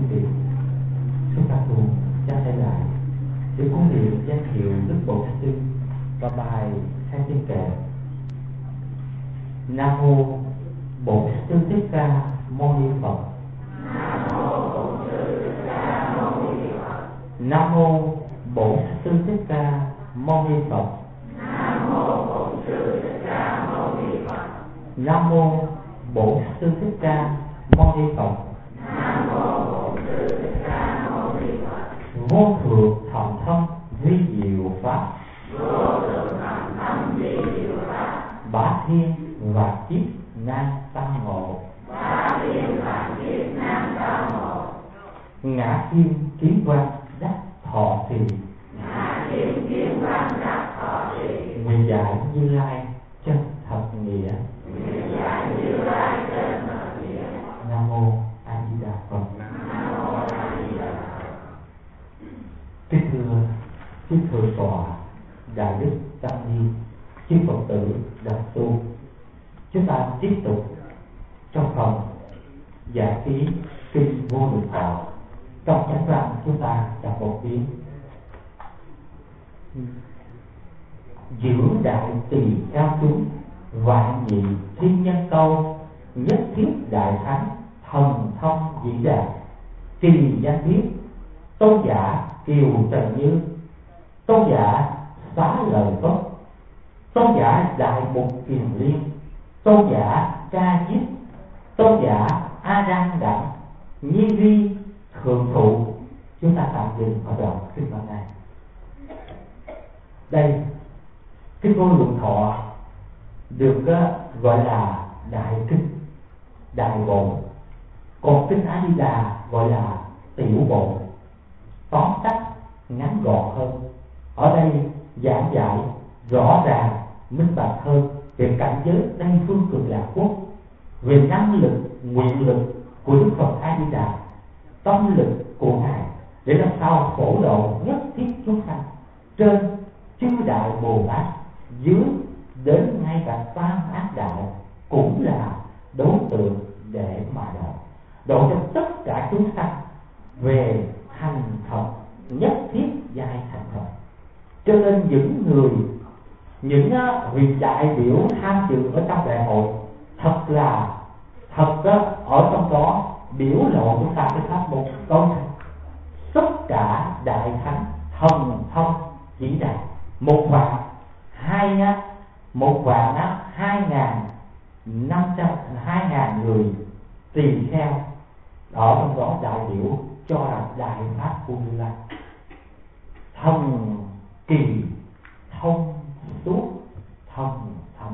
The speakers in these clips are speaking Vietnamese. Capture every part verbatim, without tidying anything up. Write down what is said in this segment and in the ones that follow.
vị, chúng ta cùng chắp tay lại để cung niệm danh hiệu Đức Bổn Sư và bài khai thiên kệ. Nam mô Bổn Sư Thích Ca Mâu Ni Phật. Nam mô Bổn Sư Thích Ca Mâu Ni Phật. Nam mô Bổn Sư Thích Ca Mâu Ni Phật. Nam mô Bổn Sư Thích Ca Mâu Ni Phật. Nam mô Bổn Sư Thích Ca Mâu Ni Phật. Nam mô Bổn Sư Thích Ca Mâu Ni Phật. Vô thượng thầm thâm vi diệu pháp. Vô thượng thầm thâm vi diệu pháp. Bá thiên và kiếp nan tam ngộ. Bá thiên và kiếp nan tam ngộ. Ngã kim kiến quan đắc thọ trì. Ngã kim kiến quan đắc thọ trì. Nguyện dạy Như Lai chân thật nghĩa. Nguyện dạy Như Lai chân thật nghĩa. Nam mô A Di Đà Phật. Nam mô A Di Đà Phật. Kính thưa chư thượng tọa Đại đức Tăng Ni, chư Phật tử đồng tu, chúng ta tiếp tục trong phần giải ký kinh Vô Lượng Thọ. Trong chánh văn chúng ta đọc một tiếng: giữ đại tỷ cao chúng, vạn nhị thiên nhân câu, nhất thiết đại thánh thần thông vĩ đại, trì danh thiết tôn giả kiều trần như, tôn giả xá lợi tốt, tôn giả đại mục kiền liên, tôn giả ca diếp, tôn giả a đăng đẳng, nhi vi thượng thụ. Chúng ta tạm dừng ở đoạn kinh văn này. Đây, cái Vô Lượng Thọ được uh, gọi là đại kinh, đại bổn, còn kinh A Di Đà gọi là tiểu bổn. Tóm tắt ngắn gọn hơn, ở đây giảng dạy rõ ràng minh bạch hơn về cảnh giới Tây Phương Cực Lạc Quốc, về năng lực nguyện lực của Đức Phật A Di Đà, tâm lực của Ngài để làm sao phổ độ nhất thiết chúng sanh, trên chư đại Bồ Tát, dưới đến ngay cả tam ác đạo cũng là đối tượng để mà độ, độ cho tất cả chúng sanh về thành Phật, nhất thiết giai thành Phật. Cho nên những người, những vị đại biểu tham dự ở trong đại hội thật là thật ở trong đó biểu lộ chúng ta cái pháp môn tối thắng. Tất cả đại thánh thần thông vĩ đại, một vạn hai á một vạn á hai ngàn năm trăm hai ngàn người tỳ kheo ở trong đó đại biểu cho là đại pháp của Như Lai, thần kỳ thông suốt thần thông.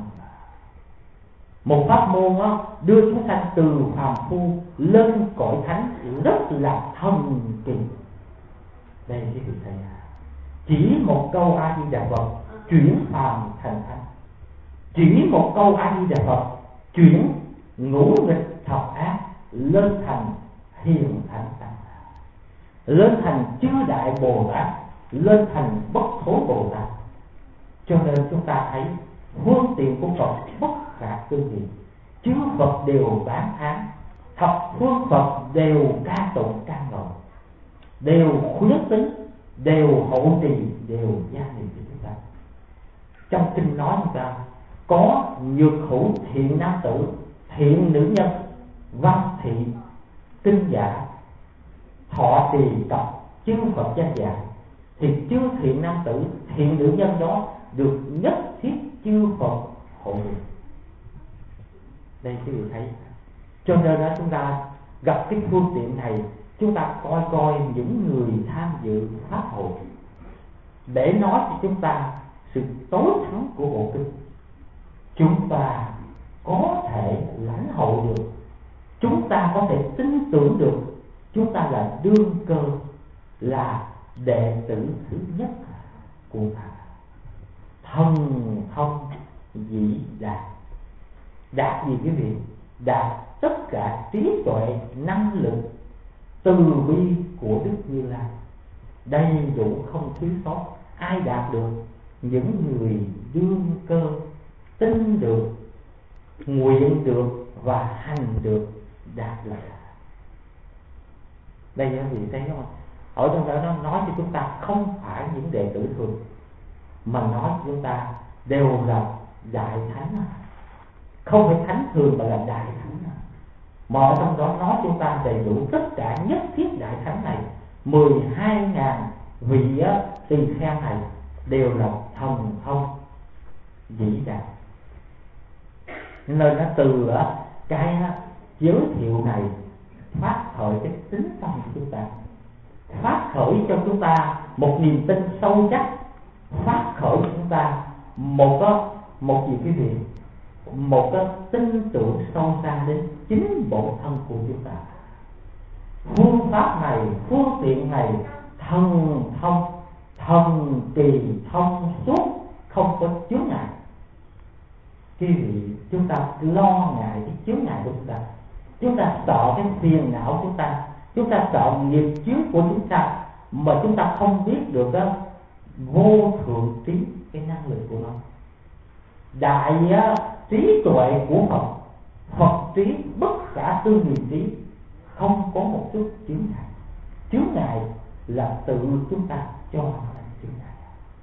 Một pháp môn á, đưa chúng sanh từ phàm phu lên cõi thánh rất là thần kỳ. Đây cái vị thầy, chỉ một câu A Di Đà Phật chuyển phàm thành thánh, chỉ một câu A Di Đà Phật chuyển ngũ nghịch thập ác lên thành hiền thánh tăng, lên thành chư đại Bồ Tát, lên thành bất thối Bồ Tát. Cho nên chúng ta thấy phương tiện của Phật bất khả tư nghị, chư Phật đều bán án, thập phương Phật đều ca tụng ca ngợi, đều khuyến tính, đều hộ trì, đều gia niệm cho chúng ta. Trong kinh nói chúng ta có nhược hữu thiện nam tử, thiện nữ nhân, văn thị, kinh giả, thọ trì tập chư Phật danh dạng, thì chư thiện nam tử, thiện nữ nhân đó được nhất thiết chư Phật hộ niệm. Đây quý vị thấy. Cho nên đó chúng ta gặp cái phương tiện này, chúng ta coi coi những người tham dự pháp hội để nói cho chúng ta sự tối thắng của bộ kinh. Chúng ta có thể lãnh hội được, chúng ta có thể tin tưởng được, chúng ta là đương cơ, là đệ tử thứ nhất của Phật. Thần thông vĩ đại. Đạt gì quý vị? Đạt tất cả trí tuệ, năng lực, từ bi của Đức Như Lai, đầy đủ không thiếu sót. Ai đạt được? Những người đương cơ, tin được, nguyện được và hành được, đạt được. Đây quý vị thấy không? Ở trong đó nó nói cho chúng ta không phải những đệ tử thường, mà nói cho chúng ta đều là đại thánh, không phải thánh thường mà là đại thánh. Mà ở trong đó nói chúng ta đầy đủ tất cả nhất thiết đại thánh này, mười hai ngàn vị tỳ kheo này đều là thần thông vĩ đại. Nên nó từ cái giới thiệu này phát khởi cái tính tâm của chúng ta, phát khởi cho chúng ta một niềm tin sâu chắc, phát khởi cho chúng ta một có một gì quý vị, một cái tin tưởng sâu xa đến chính bổn thân của chúng ta. Phương pháp này, phương tiện này thần thông, thần kỳ thông suốt, không có chướng ngại. Quý vị, chúng ta lo ngại cái chướng ngại của chúng ta, chúng ta sợ cái phiền não của chúng ta, chúng ta sợ nghiệp chướng của chúng ta, mà chúng ta không biết được đó, vô thượng trí cái năng lực của nó, đại trí tuệ của Phật, Phật trí bất khả tư nghị trí, không có một chút chướng ngại. Chướng ngại là tự chúng ta cho nó thành chướng ngại.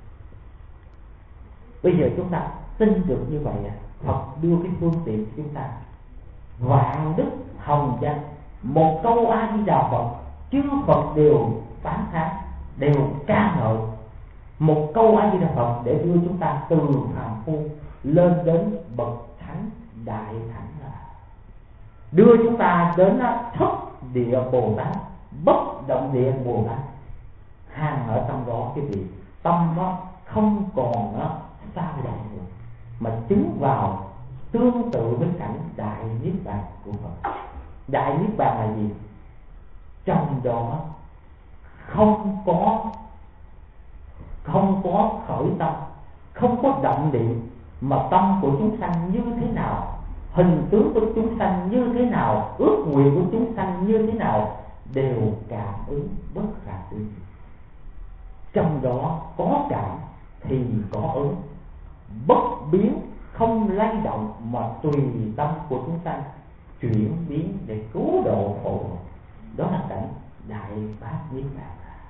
Bây giờ chúng ta tin được như vậy, Phật đưa cái phương tiện cho chúng ta, vạn đức hồng danh, một câu A Di Đà Phật, chư Phật đều phán thán, đều ca ngợi. Một câu A Di Đà Phật để đưa chúng ta từ phàm phu lên đến bậc thánh đại thánh, là đưa chúng ta đến thất địa Bồ Tát, bất động địa Bồ Tát. Hàng ở trong đó cái vị tâm đó không còn đó sao động nữa, mà chứng vào tương tự với cảnh đại niết bàn của Phật. Đại niết bàn là gì? Trong đó không có không có khởi tâm, không có động niệm, mà tâm của chúng sanh như thế nào, hình tướng của chúng sanh như thế nào, ước nguyện của chúng sanh như thế nào, đều cảm ứng bất khả tư nghị. Trong đó có cảm thì có ứng, bất biến không lay động, mà tùy tâm của chúng sanh chuyển biến để cứu độ khổ. Đó là cảnh đại bát niết bàn,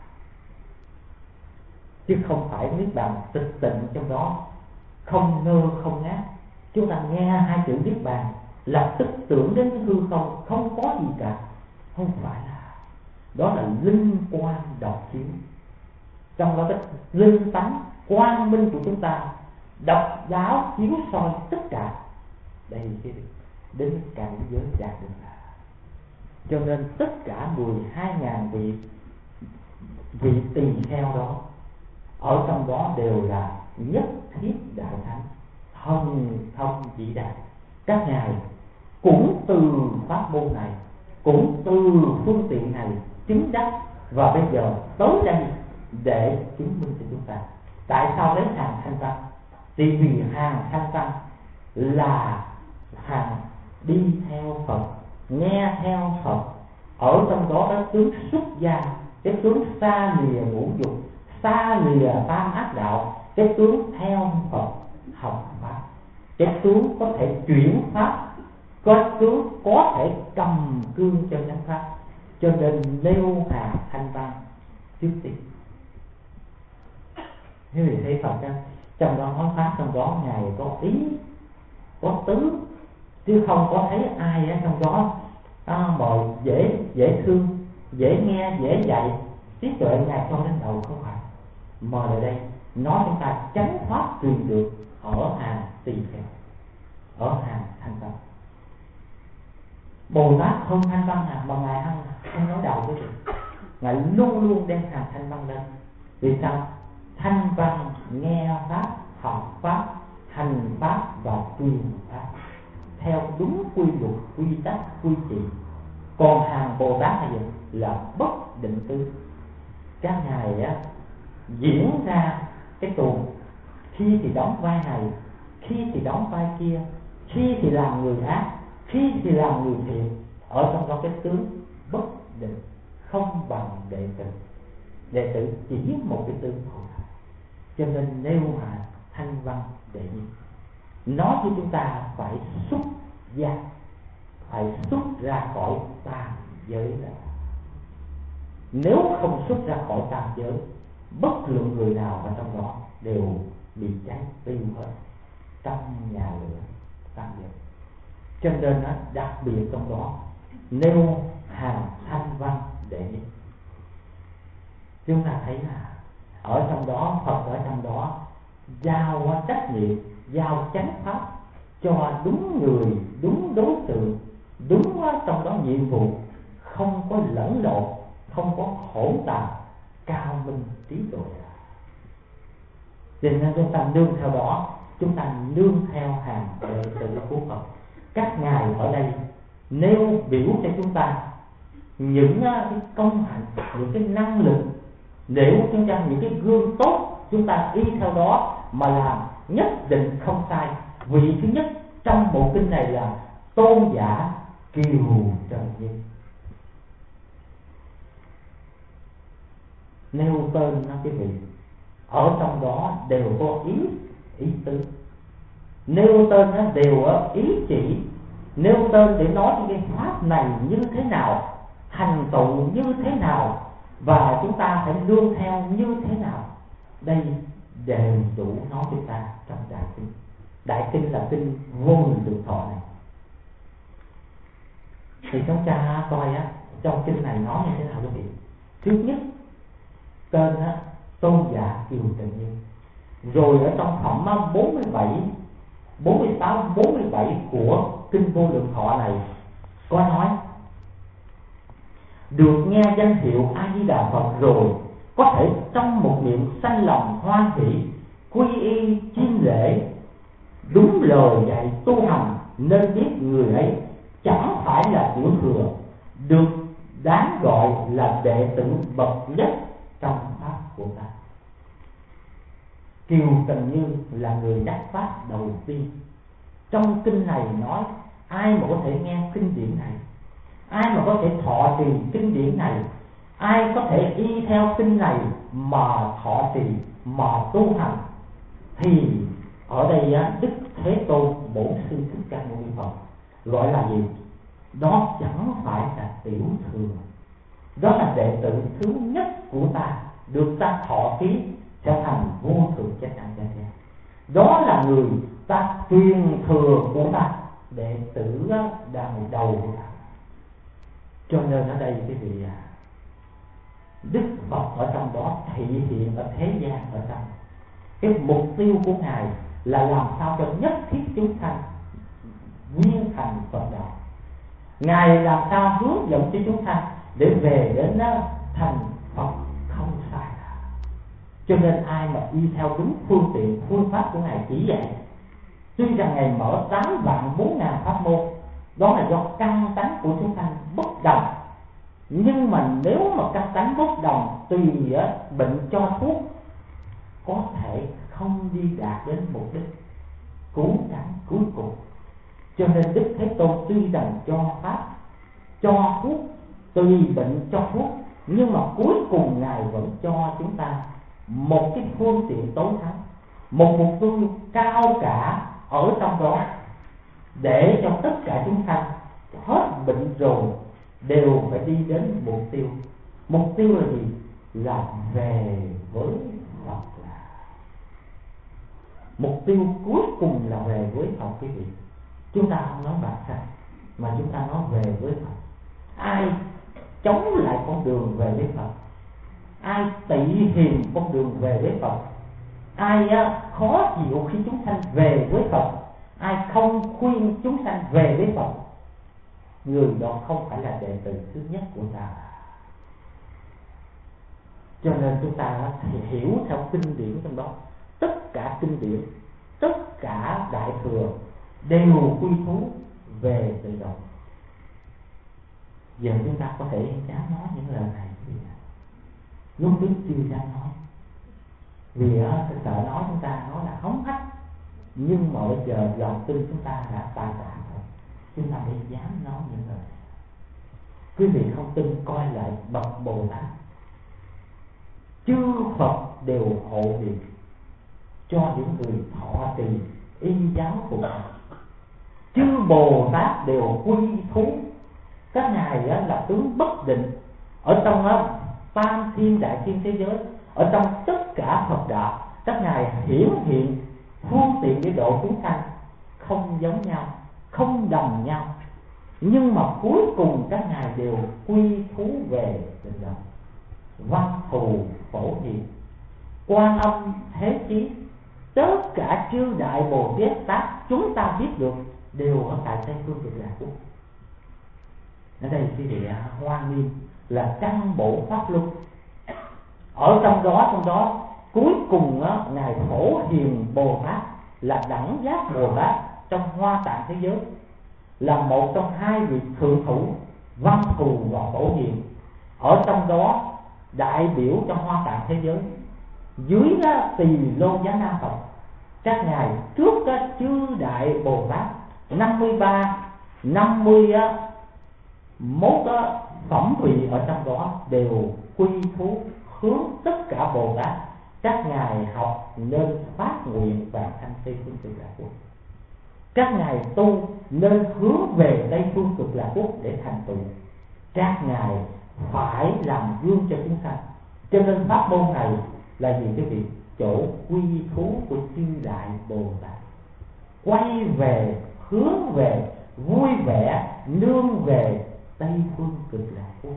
chứ không phải niết bàn tịch tịnh trong đó không ngơ không ngát. Chúng ta nghe hai chữ niết bàn lập tức tưởng đến hư không, không có gì cả. Không phải là đó, là linh quang độc chiếu. Trong đó cái linh tánh quang minh của chúng ta độc đáo chiếu soi tất cả. Đây cái đến cảnh giới đạt được. Cho nên tất cả mười hai ngàn vị vị tỳ kheo đó, ở trong đó đều là nhất thiết đại thánh, thần thông vĩ đại. Các ngài cũng từ pháp môn này, cũng từ phương tiện này chứng đắc, và bây giờ tới đây để chứng minh cho chúng ta. Tại sao lấy hàng thanh văn? Thì vì hàng thanh văn là hàng đi theo Phật, nghe theo Phật, ở trong đó cái tướng xuất gia, cái tướng xa lìa ngũ dục, xa lìa tam ác đạo, cái tướng theo Phật học pháp, cái tướng có thể chuyển pháp, cái tướng có thể cầm cương cho nhân pháp. Cho nên nêu hàng thanh văn trước tiên. Như vậy thấy Phật đó, trong đó nói pháp, trong đó ngài có ý, có tứ, chứ không có thấy ai ở trong đó à, mọi dễ dễ thương, dễ nghe, dễ dạy, trí tuệ ngài cho đến đầu, không phải. Mời lại đây nói chúng ta chánh pháp truyền được ở hàng tỳ kheo, ở hàng thanh văn. Bồ Tát không thanh văn à, mà ngài không, không nói đầu với được. Ngài luôn luôn đem hàng thanh văn lên. Vì sao? Thanh văn nghe pháp, học pháp, hành pháp và truyền pháp theo đúng quy luật, quy tắc, quy trị. Còn hàng Bồ Tát là gì? Là bất định tư. Các ngài á, diễn ra cái tuồng, khi thì đóng vai này, khi thì đóng vai kia, khi thì làm người ác, khi thì làm người thiện. Ở trong đó cái tướng bất định, không bằng đệ tử. Đệ tử chỉ một cái tướng thôi. Cho nên nêu hạ thanh văn đệ nhất, nói cho chúng ta phải xuất gia, phải xuất ra khỏi tam giới là nếu không xuất ra khỏi tam giới, bất luận người nào ở trong đó đều bị cháy tiêu hết trong nhà lửa tam giới. Cho nên nó đặc biệt trong đó nêu hàng thanh văn đệ nhất. Chúng ta thấy là ở trong đó, Phật ở trong đó giao trách nhiệm, giao chánh pháp cho đúng người, đúng đối tượng, đúng trong đó nhiệm vụ, không có lẫn lộn, không có hỗn tạp, cao minh trí tuệ. Cho nên chúng ta nương theo đó, chúng ta nương theo hàng đệ tử của Phật. Các ngài ở đây nêu biểu cho chúng ta những cái công hạnh, những cái năng lực, nếu chúng ta những cái gương tốt, chúng ta y theo đó mà làm nhất định không sai. Vị thứ nhất trong bộ kinh này là Tôn giả Kiều Trần Như. Nêu tên nó quý vị, ở trong đó đều có ý ý tứ, nêu tên nó đều ở ý chỉ, nêu tên để nói cái pháp này như thế nào, hành tụ như thế nào, và chúng ta phải nương theo như thế nào. Đây đều đủ nói chúng ta trong đại kinh. Đại kinh là kinh vô lượng thọ này. Thì chúng ta coi á, trong kinh này nói như thế nào quý vị? Trước nhất tên á, Tôn giả Kiều Trần Như. Rồi ở trong phẩm bốn mươi bảy, bốn mươi sáu, bốn mươi bảy của kinh vô lượng thọ này có nói: được nghe danh hiệu A Di Đà Phật rồi, có thể trong một niệm sanh lòng hoan hỷ, quy y chiêm lễ, đúng lời dạy tu hành, nên biết người ấy chẳng phải là tiểu thừa, được đáng gọi là đệ tử bậc nhất trong pháp của ta. Kiều Trần Như là người đắc pháp đầu tiên. Trong kinh này nói, ai mà có thể nghe kinh điển này, ai mà có thể thọ trì kinh điển này, ai có thể y theo kinh này mà thọ trì, mà tu hành, thì ở đây Đức Thế Tôn Bổn Sư Thích Ca Mâu Ni Phật gọi là gì? Đó chẳng phải là tiểu thừa, đó là đệ tử thứ nhất của ta, được ta thọ ký trở thành vô thượng chánh đẳng chánh giác. Đó là người ta truyền thừa của ta, đệ tử đầu đầu của ta. Cho nên ở đây cái vị Đức Phật ở trong đó thị hiện ở thế gian, ở trong cái mục tiêu của ngài là làm sao cho nhất thiết chúng sanh nguyên thành Phật đạo. Ngài làm sao hướng dẫn cho chúng sanh để về đến thành Phật không sai. Cho nên ai mà y theo đúng phương tiện, phương pháp của ngài chỉ dạy, tuy rằng ngài mở tám vạn bốn ngàn pháp môn, đó là do căn tánh của chúng sanh bất đồng. Nhưng mà nếu mà căn tánh bất đồng, tùy bệnh cho thuốc, có thể không đi đạt đến mục đích cứu cánh cuối cùng. Cho nên Đức Thế Tôn tuy rằng cho pháp, cho thuốc, tùy bệnh cho thuốc, nhưng mà cuối cùng ngài vẫn cho chúng ta một cái phương tiện tối thắng, một mục tiêu cao cả ở trong đó, để cho tất cả chúng sanh hết bệnh rồi đều phải đi đến mục tiêu. Mục tiêu là gì? Là về với Phật. Là mục tiêu cuối cùng là về với Phật quý vị. Chúng ta không nói bản sanh, mà chúng ta nói về với Phật. Ai chống lại con đường về với Phật, ai tị hiềm con đường về với Phật, ai khó chịu khi chúng sanh về với Phật, ai không khuyên chúng sanh về với Phật, người đó không phải là đệ tử thứ nhất của ta. Cho nên chúng ta thì hiểu theo kinh điển trong đó, tất cả kinh điển, tất cả đại thừa đều quy thú về tự động. Giờ chúng ta có thể dám nói những lời này gì? Lúc trước chưa dám nói, vì á, cái sợ nói chúng ta nói là hống hách. Nhưng mà bây giờ lòng tin chúng ta đã tài tạng rồi, chúng ta mới dám nói những lời này. Quý vị không tin coi lại bậc Bồ Tát, chư Phật đều hộ niệm cho những người thọ trì y giáo phục. Chư Bồ Tát đều quy thú, các ngài là tướng bất định. Ở trong đó, tam thiên đại thiên thế giới, ở trong tất cả Phật đạo, các ngài hiển hiện phương tiện để độ chúng sanh không giống nhau, không đồng nhau, nhưng mà cuối cùng các ngài đều quy thú về định lập. Văn thù phổ hiền, Quan Âm Thế Chí, tất cả chư đại Bồ Tát chúng ta biết được đều ở tại Tây Phương Cực Lạc Quốc. Ở đây cái địa Hoa Nghiêm là căn bộ pháp luân. Ở trong đó trong đó cuối cùng á, ngài Phổ Hiền Bồ Tát là đẳng giác Bồ Tát trong Hoa Tạng thế giới, là một trong hai vị thượng thủ Văn Thù và Phổ Hiền. Ở trong đó đại biểu trong Hoa Tạng thế giới, dưới á, Tỳ Lô Giá Na Phật, các ngài trước á, chư đại Bồ Tát năm mươi ba năm mươi á, mốt á, phẩm vị ở trong đó đều quy thú hướng tất cả Bồ Tát. Các ngài học nên phát nguyện vạn sanh Tây Phương Cực Lạc Quốc, các ngài tu nên hướng về Tây Phương Cực Lạc Quốc để thành tựu. Các ngài phải làm gương cho chúng sanh. Cho nên pháp môn này là gì quý vị? Chỗ quy thú của chư đại Bồ Tát, quay về, hướng về, vui vẻ, nương về Tây Phương Cực Lạc Quốc.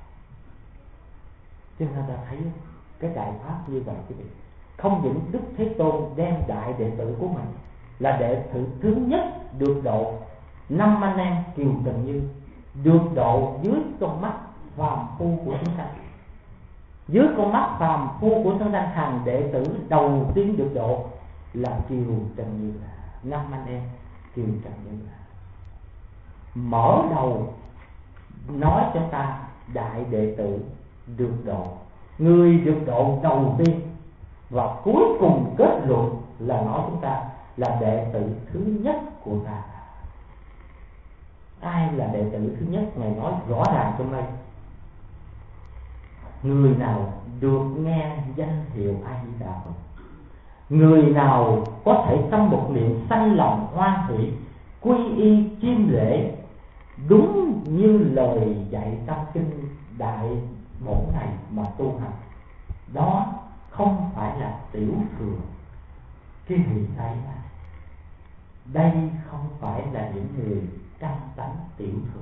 Cho nên ta thấy cái đại pháp như vậy quý vị, không những Đức Thế Tôn đem đại đệ tử của mình là đệ tử thứ nhất được độ năm anh em Kiều Trần Như, được độ dưới con mắt phàm phu của chúng sanh. Dưới con mắt phàm phu của chúng sanh, hàng đệ tử đầu tiên được độ là Kiều Trần Như, năm anh em Kiều Trần Như. Mở đầu nói cho ta đại đệ tử được độ, người được độ đầu tiên, và cuối cùng kết luận là nói chúng ta là đệ tử thứ nhất của ta. Ai là đệ tử thứ nhất? Ngài nói rõ ràng trong đây: người nào được nghe danh hiệu A Di Đà Phật, người nào có thể trong một niệm sanh lòng hoan hỷ, quy y chiêm lễ đúng như lời dạy trong kinh Đại Bổn này mà tu hành, đó không phải là tiểu thừa. Cái vị thấy là đây không phải là những người căn tánh tiểu thừa.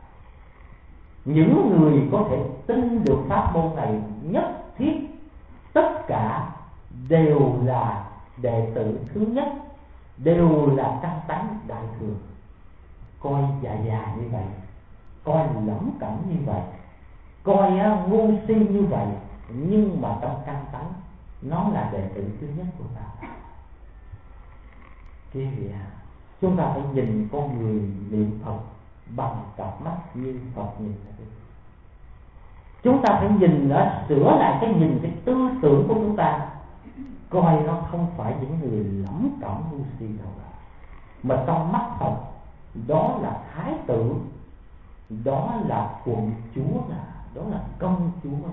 Những người có thể tin được pháp môn này nhất thiết tất cả đều là đệ tử thứ nhất, đều là căn tánh đại thừa. Coi già già như vậy, coi lẩm cẩm như vậy, coi uh, ngu si như vậy, nhưng mà trong căn tánh nó là đệ tử thứ nhất của ta. Quý vị à, chúng ta phải nhìn con người niệm Phật bằng cặp mắt như Phật nhìn. Chúng ta phải nhìn nó, sửa lại cái nhìn, cái tư tưởng của chúng ta, coi nó không phải những người lẩm cẩm ngu si đâu, mà trong mắt Phật đó là thái tử, đó là quận chúa, đó là công chúa.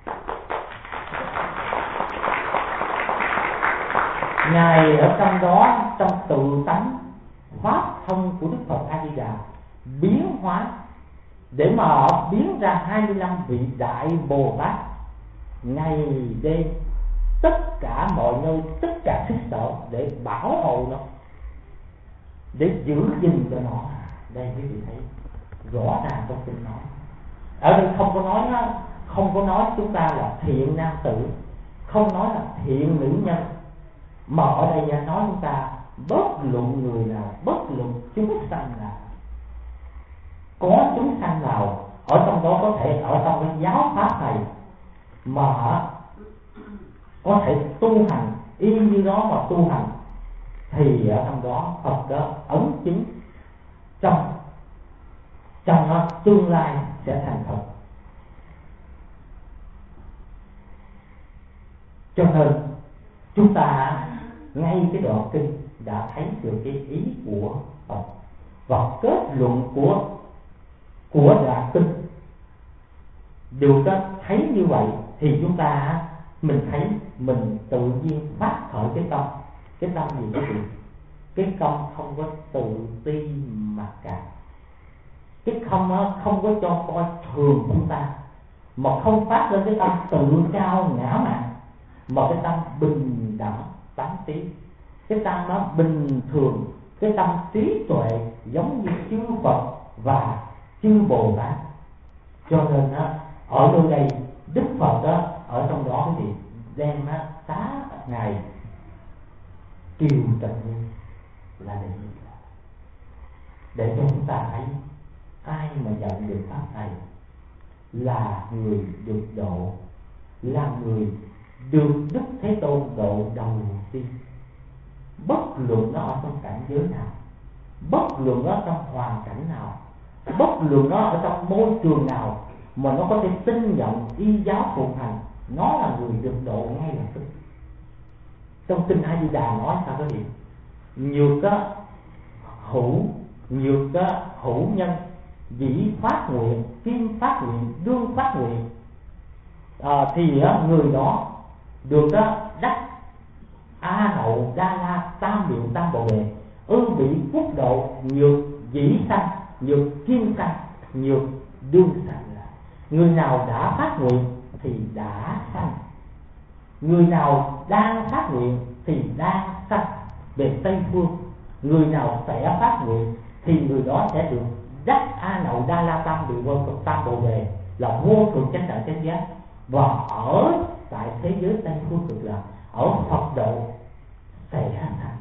Ngài ở trong đó, trong tự tánh pháp thân của Đức Phật A Di Đà biến hóa để mà biến ra hai mươi lăm vị đại Bồ Tát ngày đêm, tất cả mọi nơi, tất cả xứ sở để bảo hộ nó, để giữ gìn cho nó. Đây quý vị thấy rõ ràng trong kinh nói. Ở đây không có nói nó, không có nói chúng ta là thiện nam tử, không nói là thiện nữ nhân, mà ở đây nói chúng ta bất luận người nào, bất luận chúng sanh nào, có chúng sanh nào ở trong đó có thể ở trong cái giáo pháp này mà có thể tu hành y như đó mà tu hành, thì ở trong đó Phật đó ấn chứng trong trong nó tương lai sẽ thành Phật. Cho nên chúng ta ngay cái đoạn kinh đã thấy được cái ý của Phật, và kết luận của của đoạn kinh được thấy như vậy thì chúng ta mình thấy mình tự nhiên phát khởi cái tâm. Cái tâm gì quý vị? Cái tâm không có tự ti mặc cảm, cái không không có cho coi thường chúng ta, mà không phát lên cái tâm tự cao ngã mạn, mà cái tâm bình đẳng tánh trí, cái tâm nó bình thường, cái tâm trí tuệ giống như chư Phật và chư Bồ Tát. Cho nên á, ở nơi đây Đức Phật đó ở trong đó cái gì đem á tá ngài triều trần là để gì? Để cho chúng ta thấy ai mà nhận được pháp này là người được độ, là người được Đức Thế Tôn độ đầu tiên. Bất luận nó ở trong cảnh giới nào, bất luận nó trong hoàn cảnh nào, bất luận nó ở trong môi trường nào mà nó có thể tin nhận y giáo phụng hành, nó là người được độ ngay lập tức. Trong kinh A Di Đà nói sao có gì? Nhược á hữu, nhược á hữu nhân, dĩ phát nguyện, kim phát nguyện, đương phát nguyện, à, thì á, người đó được á đắc A Hậu Đa La Tam Miệu Tam Bồ Đề, ư bị phúc độ, nhược dĩ sanh, nhược kim sanh, nhược đương sanh. Người nào đã phát nguyện thì đã sanh, người nào đang phát nguyện thì đang sanh về Tây Phương. Người nào sẽ phát nguyện thì người đó sẽ được đắc A Nậu Đa La Tam Miệu Vô Cực Tam Bồ Đề, là vô thượng chánh đẳng chánh giác, và ở tại thế giới Tây Phương Cực Lạc, ở Phật độ sẽ thành.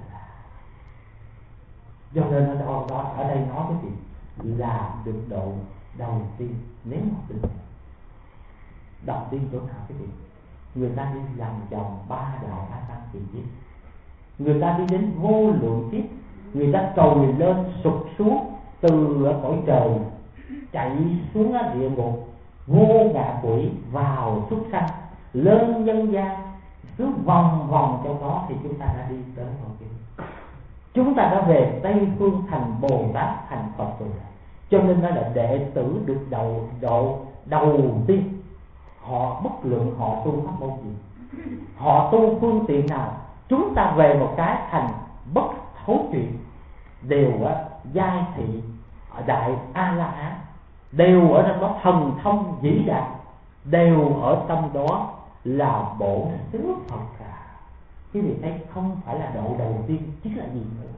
Do nên ở đó, đó ở đây nói cái gì là được độ đầu tiên. Nếu mà được đầu tiên chỗ nào cái gì? Người ta đi lòng vòng ba đại a tăng kỳ kiếp, người ta đi đến vô lượng kiếp, người ta trồi lên sụp xuống từ cõi trời chạy xuống địa ngục, vô ngạ quỷ vào súc sanh, lên nhân gian, cứ vòng vòng trong đó thì chúng ta đã đi tới một kia. Chúng ta đã về Tây Phương thành Bồ Tát, thành Phật rồi. Cho nên nó là đệ tử được đầu độ đầu tiên. Họ bất luận họ tu pháp môn gì, họ tu phương tiện nào, chúng ta về một cái thành bất thối chuyện, đều á giai thị ở đại A La Hán, đều ở trong đó thần thông vĩ đại, đều ở trong đó là bổ xứ Phật cả. Quý vị thấy không phải là độ đầu tiên chứ là gì nữa.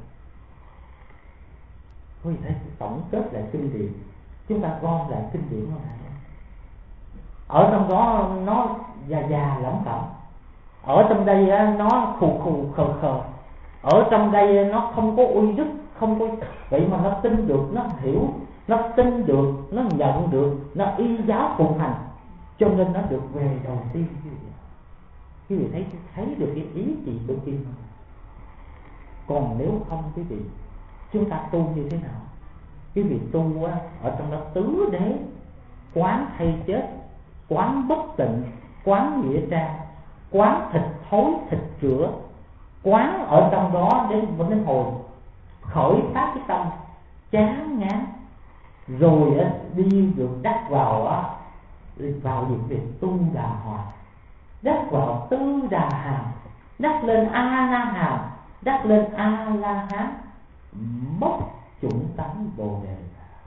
Quý vị thấy tổng kết lại kinh điển, chúng ta gom lại kinh điển này, ở trong đó nó già già lẩm cẩm, ở trong đây á, nó khù khù khờ khờ, ở trong đây nó không có uy đức, không có, vậy mà nó tin được, nó hiểu, nó tin được, nó nhận được, nó y giáo phụng hành, cho nên nó được về đầu tiên. Quý vị thấy thấy được cái ý chị của kinh không? Còn nếu không quý vị, chúng ta tu như thế nào? Quý vị tu á, ở trong đó tứ đế, quán hay chết, quán bất tịnh, quán nghĩa trang, quán thịt thối thịt rửa, quán ở trong đó đến đến hồi khởi phát cái tâm chán ngán, rồi á, đi được đắc vào á, vào những việc tu đà hòa, đắc vào tư đà hàm, đắc lên a la hàm, đắc lên a la hán, mất chủng tánh bồ đề,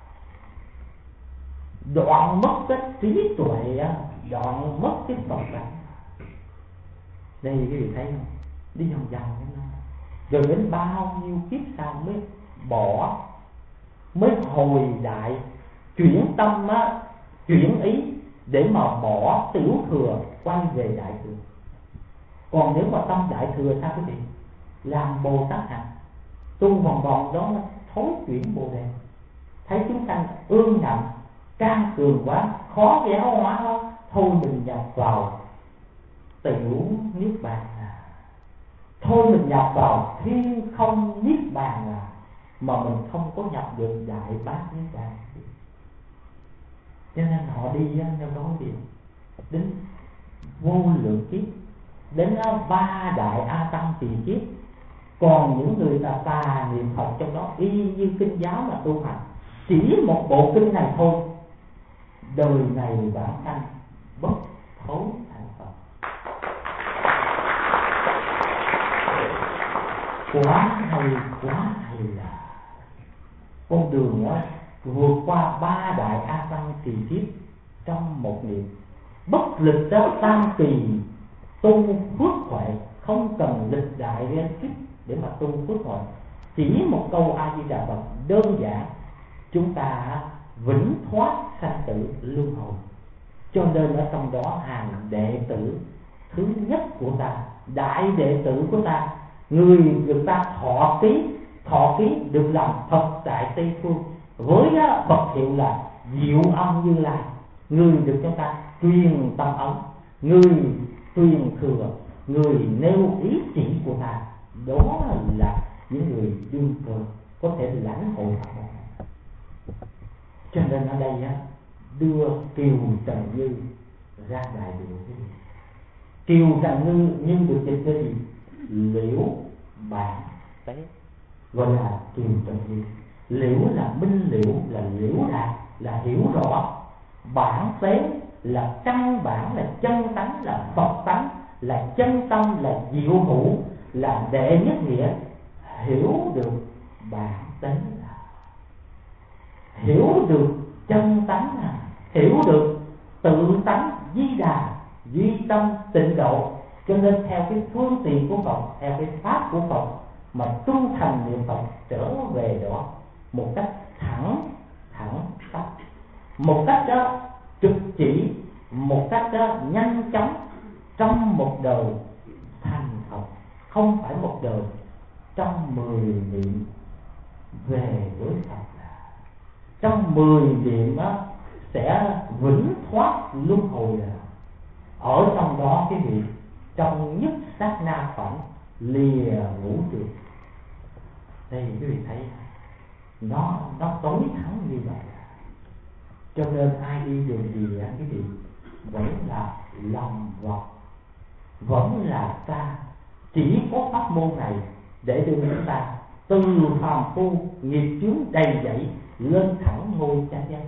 đoạn mất cái trí tuệ, đoạn mất cái Phật tánh. Đây quý vị thấy không? Đi vòng vòng cái nó, rồi đến bao nhiêu kiếp sau mới bỏ, mới hồi đại, chuyển tâm á, chuyển ý để mà bỏ tiểu thừa, quay về đại thừa. Còn nếu mà tâm đại thừa sao quý vị? Làm Bồ Tát hạnh, tu vòng vòng đó thối chuyển bồ đề, thấy chúng sanh ương ngạnh, can cường quá, khó giáo hóa đó, thôi mình nhập vào tiểu niết bàn à, thôi mình nhập vào thiên không niết bàn à, mà mình không có nhập được đại bát niết bàn. Cho nên họ đi theo đó gì đến vô lượng kiếp, đến ba đại a tăng kỳ kiếp. Còn những người ta tà niệm Phật trong đó y như kinh giáo mà tu hành, chỉ một bộ kinh này thôi, đời này bản thân bất thối thành Phật. Quá hay, quá hay là con đường đó vượt qua ba đại a tăng kỳ kiếp trong một niệm, bất lịch đó tam kỳ tu phước huệ, không cần lịch đại liên kiếp để mà tu phước huệ. Chỉ một câu A Di Đà Phật đơn giản, chúng ta vĩnh thoát sanh tử luân hồi. Cho nên ở trong đó hàng đệ tử thứ nhất của ta, đại đệ tử của ta, người được ta thọ ký, thọ ký được làm Phật tại Tây Phương với Phật hiệu là Diệu Âm Như Lai. Người được chúng ta truyền tâm ấn, người truyền thừa, người nêu ý chỉ của ta, đó là những người đương cơ có thể lãnh hội Phật môn này. Cho nên ở đây á, đưa Kiều Trần Như ra đại điều cái gì? Kiều Trần Như như được dịch cái gì? Liễu bản tế, gọi là Kiều Trần Như. Liễu là minh liễu, là liễu đạt, là hiểu rõ. Bản tế là căn bản, là chân tánh, là Phật tánh, là chân tâm, là diệu hữu, là đệ nhất nghĩa. Hiểu được bản tế là hiểu được chân tánh, là hiểu được tự tánh di đà, duy tâm tịnh độ. Cho nên theo cái phương tiện của Phật, theo cái pháp của Phật mà trung thành niệm Phật trở về đó một cách thẳng thẳng tắp, một cách đó trực chỉ, một cách đó nhanh chóng, trong một đời thành Phật, không phải một đời, trong mười niệm về với Phật. Trong mười niệm á sẽ vĩnh thoát luân hồi. Là ở trong đó cái vị trong nhất sát na khoảnh lìa ngũ trượt. Đây quý vị thấy nó nó tối thắng như vậy. Cho nên ai đi đường gì á quý vị vẫn là lòng vật, vẫn là ta. Chỉ có pháp môn này để đưa chúng ta từ phàm phu nghiệp chướng đầy dẫy lên thẳng ngôi chánh giác.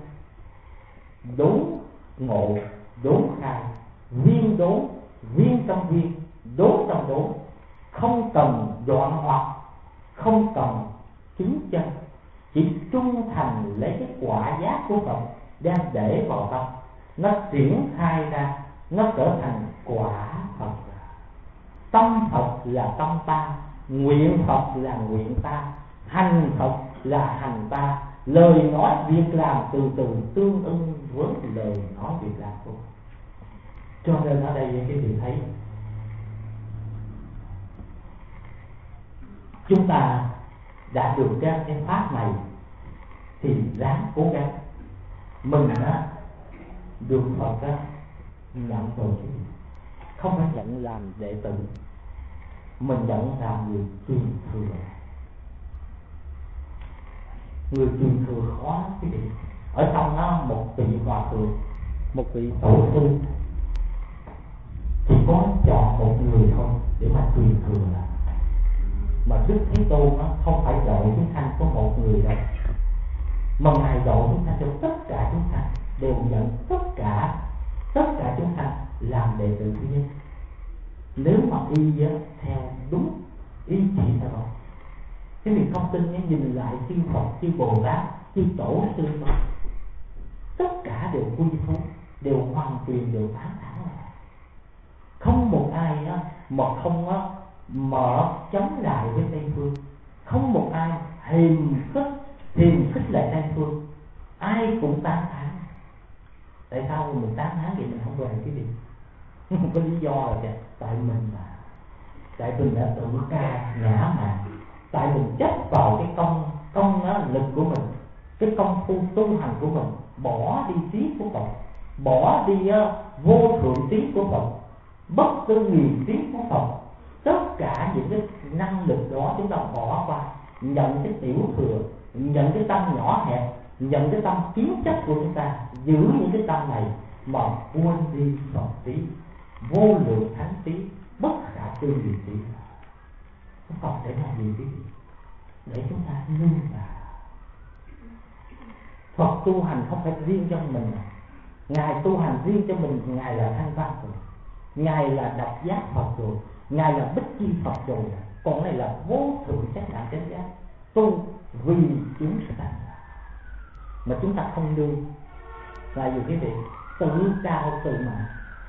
Đốn ngộ, đốn khai, viên đốn, viên trong viên, đốn trong đốn, không cần đoạn hoặc, không cần chứng chân, chỉ trung thành lấy cái quả giác của Phật đem để vào tâm, nó triển khai ra, nó trở thành quả Phật. Tâm Phật là tâm ta, nguyện Phật là nguyện ta, hành Phật là hành ta. Lời nói việc làm từ từ tương ưng với lời nói việc làm của Phật. Cho nên ở đây quý vị thấy chúng ta đã được cái, cái pháp này thì ráng cố gắng. Mình á được Phật á nhận rồi, không phải nhận làm đệ tử, mình nhận làm người truyền thừa. Người truyền thừa khó lắm quý vị. Ở trong nó một vị hòa thượng, một vị tổ sư chỉ có chọn một người thôi để mà truyền thừa. Là mà Đức Thế Tôn nó không phải độ chúng sanh có một người đâu, mà Ngài độ chúng sanh cho tất cả chúng sanh, đều nhận tất cả tất cả chúng sanh làm đệ tử thứ nhất. Nếu mà y theo đúng ý chỉ sao không? Cái việc không tin nhé, nhìn lại chư Phật, chư Bồ Tát, chư Tổ sư thôi, tất cả đều quy phú, đều hoàn truyền, đều tán thẳng. Không một ai á, mà không á, mở chống lại với Tây Phương, không một ai hiềm khích hiềm khích lại Tây Phương, ai cũng tán thán. Tại sao mình tán thán vậy? Mình không về cái gì không có lý do là kìa, tại mình mà tại mình đã tự ca ngã mạn, tại mình chấp vào cái công công á, lực của mình, cái công phu tu hành của mình, bỏ đi tiếng của Phật, bỏ đi uh, vô thượng tiếng của Phật, bất tư nghì tiếng của Phật. Tất cả những cái năng lực đó chúng ta bỏ qua, nhận cái tiểu thừa, nhận cái tâm nhỏ hẹp, nhận cái tâm kiến chấp của chúng ta, giữ những cái tâm này mà quên đi Phật tí, vô lượng thánh tí, bất khả tư nghị tí. Phật để làm gì cái gì? Để chúng ta lưu vào. Phật tu hành không phải riêng cho mình, Ngài tu hành riêng cho mình, Ngài là thanh văn rồi, Ngài là độc giác Phật rồi, Ngài là bích chi Phật rồi, còn này là vô thượng chánh đẳng chánh giác, tu vì chúng sanh. Mà chúng ta không nương là gì quý vị? Tự cao tự mạn,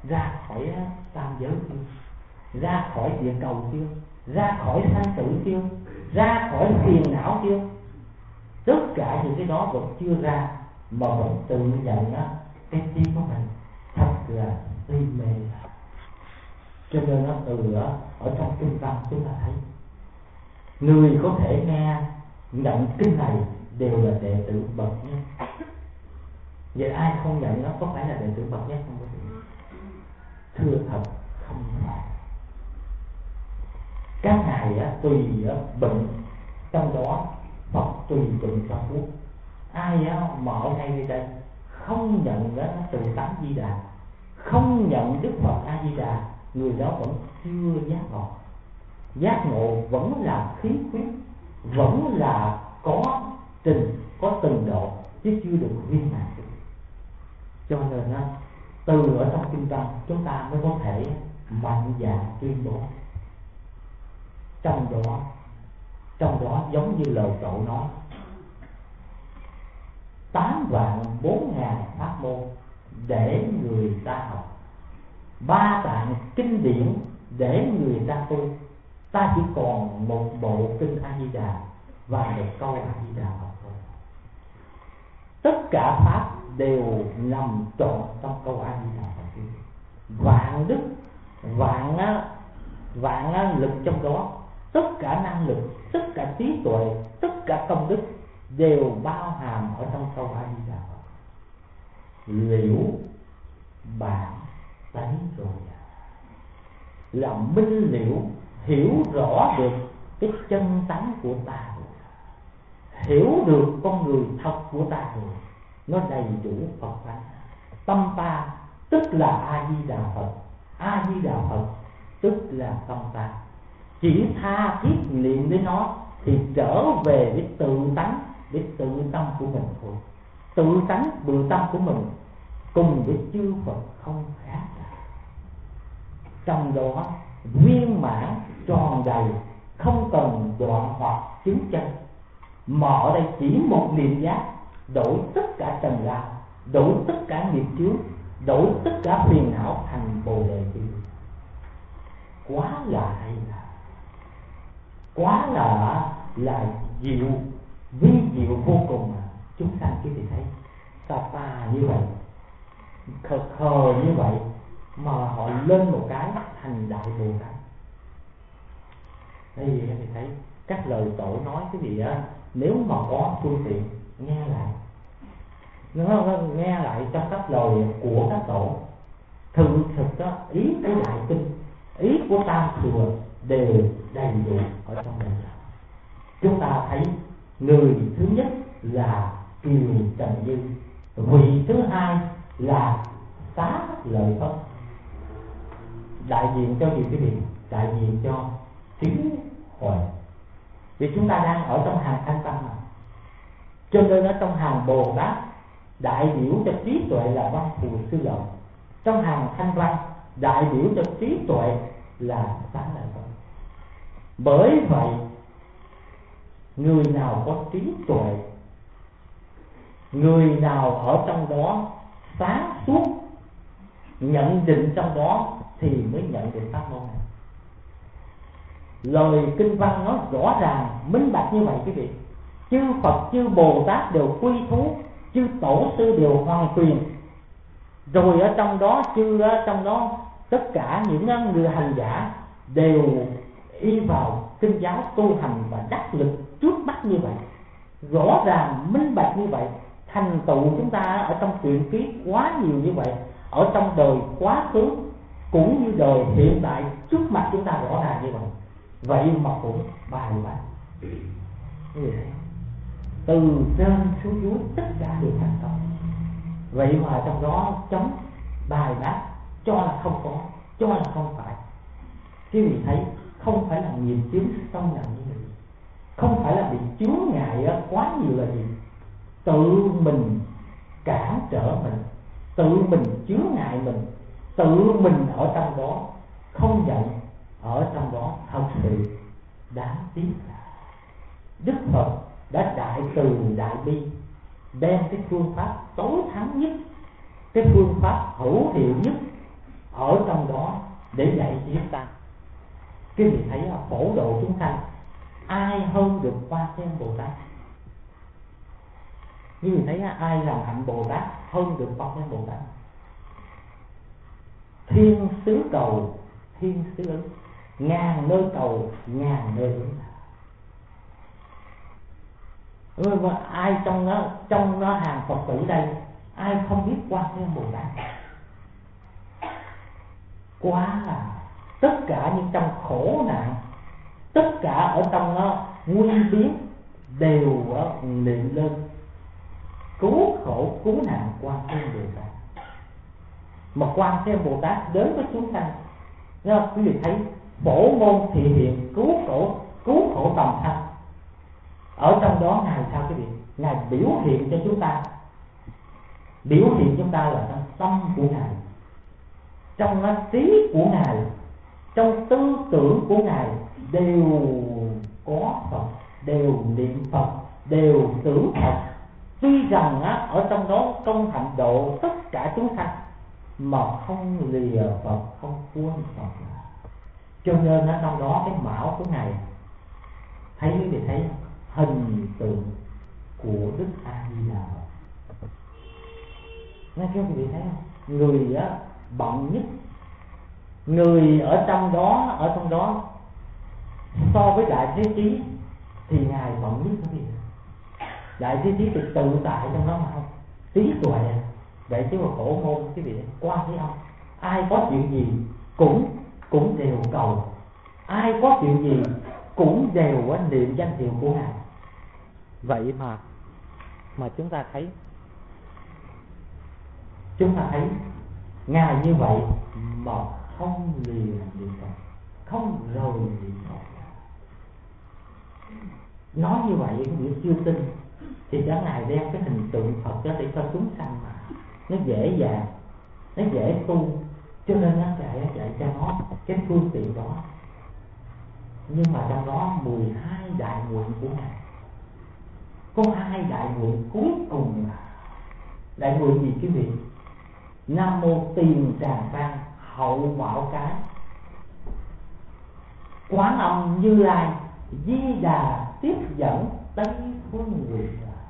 ra khỏi tam giới chưa, ra khỏi địa cầu chưa, ra khỏi sanh tử chưa, ra khỏi phiền não chưa? Tất cả những cái đó vẫn chưa ra mà vẫn tự nhận á cái trí của mình thật là si mê. Cho nên nó từ ở, ở trong kinh văn chúng ta thấy người có thể nghe nhận kinh này đều là đệ tử bậc nhất. Vậy ai không nhận nó có phải là đệ tử bậc nhất không? Thưa thật không phải. Các ngài á, tùy á, bệnh trong đó Phật tùy bệnh cho thuốc. Ai á, mà ở ngay đây không nhận đó, nó từ tánh Di Đà, không nhận Đức Phật A Di Đà, người đó vẫn chưa giác ngộ. Giác ngộ vẫn là khí khuyết, vẫn là có trình, có từng độ, chứ chưa được viên mãn. Cho nên á, từ ở trong kinh văn chúng ta mới có thể mạnh dạn tuyên bố. Trong đó, trong đó giống như lời Tổ nói, tám vạn bốn ngàn pháp môn để người ta học, ba tạng kinh điển để người ta tu. Ta chỉ còn một bộ kinh A Di Đà và một câu A Di Đà Phật thôi. Tất cả pháp đều nằm trọn trong câu A Di Đà Phật. Vạn đức, vạn vạn lực trong đó, tất cả năng lực, tất cả trí tuệ, tất cả công đức đều bao hàm ở trong câu A Di Đà Phật. Liễu bạn thấy rồi là minh liễu, hiểu rõ được cái chân tánh của ta rồi, hiểu được con người thật của ta rồi, nó đầy đủ Phật pháp. Tâm ta tức là A Di Đà Phật, A Di Đà Phật tức là tâm ta. Chỉ tha thiết niệm đến nó thì trở về với tự tánh, với tự tâm của mình thôi. Tự tánh, tự tâm của mình cùng với chư Phật không khác. Trong đó viên mãn tròn đầy, không cần đoạn hoặc chứng chân. Mà ở đây chỉ một niệm giác đổi tất cả trần lao, đổi tất cả nghiệp chướng, đổi tất cả phiền não thành Bồ Đề Chi. Quá là hay là, quá là là diệu, vi diệu vô cùng mà. Chúng sanh quý vị thấy ta ta như vậy, khờ khờ như vậy mà họ lên một cái thành Đại Bồ Tát. Đây thì thì thấy các lời Tổ nói cái gì á, nếu mà có phương tiện nghe lại, nó nghe lại trong các lời của các Tổ, thực thực đó, ý của Đại Kinh, ý của Tam Thừa đều đầy đủ ở trong đây. Chúng ta thấy người thứ nhất là Kiều Trần Như, vị thứ hai là Xá Lợi Phất. Đại diện cho gì quý vị? Đại diện cho trí huệ. Vì chúng ta đang ở trong hàng thanh văn mà, cho nên ở trong hàng Bồ Tát đại biểu cho trí tuệ là Văn Thù Sư Lợi, trong hàng thanh văn đại biểu cho trí tuệ là Xá Lợi Phất. Bởi vậy người nào có trí tuệ, người nào ở trong đó sáng suốt, nhận định trong đó thì mới nhận được pháp môn này. Lời kinh văn nói rõ ràng minh bạch như vậy quý vị. Chư Phật, chư Bồ Tát đều quy thú, chư Tổ sư đều hoàn truyền. Rồi ở trong đó, chư ở trong đó tất cả những người hành giả đều y vào kinh giáo tu hành và đắc lực trước mắt như vậy, rõ ràng minh bạch như vậy. Thành tựu chúng ta ở trong truyện ký quá nhiều như vậy, ở trong đời quá khứ cũng như đời hiện tại trước mặt chúng ta rõ ràng như vậy. Vậy mà cũng bài bản, từ trên xuống dưới tất cả đều thành công. Vậy mà trong đó chống bài bác, cho là không có, cho là không phải. Quý vị thấy không phải là nghiệp chướng sâu nặng như vậy, không phải là bị chướng ngại quá nhiều là gì, tự mình cản trở mình, tự mình chướng ngại mình, tự mình ở trong đó không nhận, ở trong đó thật sự đáng tiếc là Đức Phật đã đại từ đại bi, đem cái phương pháp tối thắng nhất, cái phương pháp hữu hiệu nhất ở trong đó để dạy cho chúng ta. Quý vị thấy là phổ độ chúng sanh, ai hơn được Quan Thế Âm Bồ Tát? Quý vị thấy ai làm hạnh Bồ Tát hơn được Quan Thế Âm Bồ Tát? Thiên xứ cầu thiên xứ ứng, ngàn nơi cầu ngàn nơi ứng. Ừ, mà ai trong nó trong nó hàng Phật tử đây, ai không biết Quan Thế Âm Bồ Tát? Quá là tất cả những trong khổ nạn, tất cả ở trong nó nguy biến đều niệm lên cứu khổ cứu nạn Quan Thế Âm Bồ Tát. Mà Quan Thế Âm Bồ Tát đến với chúng sanh, quý vị thấy bổ môn thị hiện cứu khổ cứu khổ tầm sanh. Ở trong đó Ngài sao quý vị? Ngài biểu hiện cho chúng ta, biểu hiện chúng ta là trong tâm của Ngài, trong nó trí của Ngài, trong tư tưởng của Ngài đều có Phật, đều niệm Phật, đều tưởng Phật. Tuy rằng á, ở trong đó công hạnh độ tất cả chúng sanh, mà không lìa Phật, không quên Phật. Cho nên ở trong đó cái mão của Ngài, thấy quý vị thấy hình tượng của Đức A Di Đà Phật. Nghe cho quý vị thấy không? Người á, bận nhất, người ở trong đó, ở trong đó so với Đại Thế Chí thì Ngài bận nhất quý vị. Đại Thế Chí thì tự tại trong đó mà không, trí tuệ. Vậy chứ mà khổ môn quý vị Quan Thế Âm, ai có chuyện gì cũng cũng đều cầu, ai có chuyện gì cũng đều niệm danh hiệu của Ngài. Vậy mà mà chúng ta thấy chúng ta thấy Ngài như vậy mà không lìa niệm Phật, không rời niệm Phật. Nói như vậy quý vị chưa tin thì cả Ngài đem cái hình tượng Phật cho để cho chúng sanh mà nó dễ dàng, nó dễ tu, cho nên nó dạy dạy cho nó cái phương tiện đó. Nhưng mà trong đó mười hai đại nguyện của Ngài, có hai đại nguyện cuối cùng là đại nguyện gì quý vị? Nam mô Tiền Tràng Văn Hậu Bảo Cái, Quán Âm Như Lai Di Đà tiếp dẫn Tây Phương Nguyện.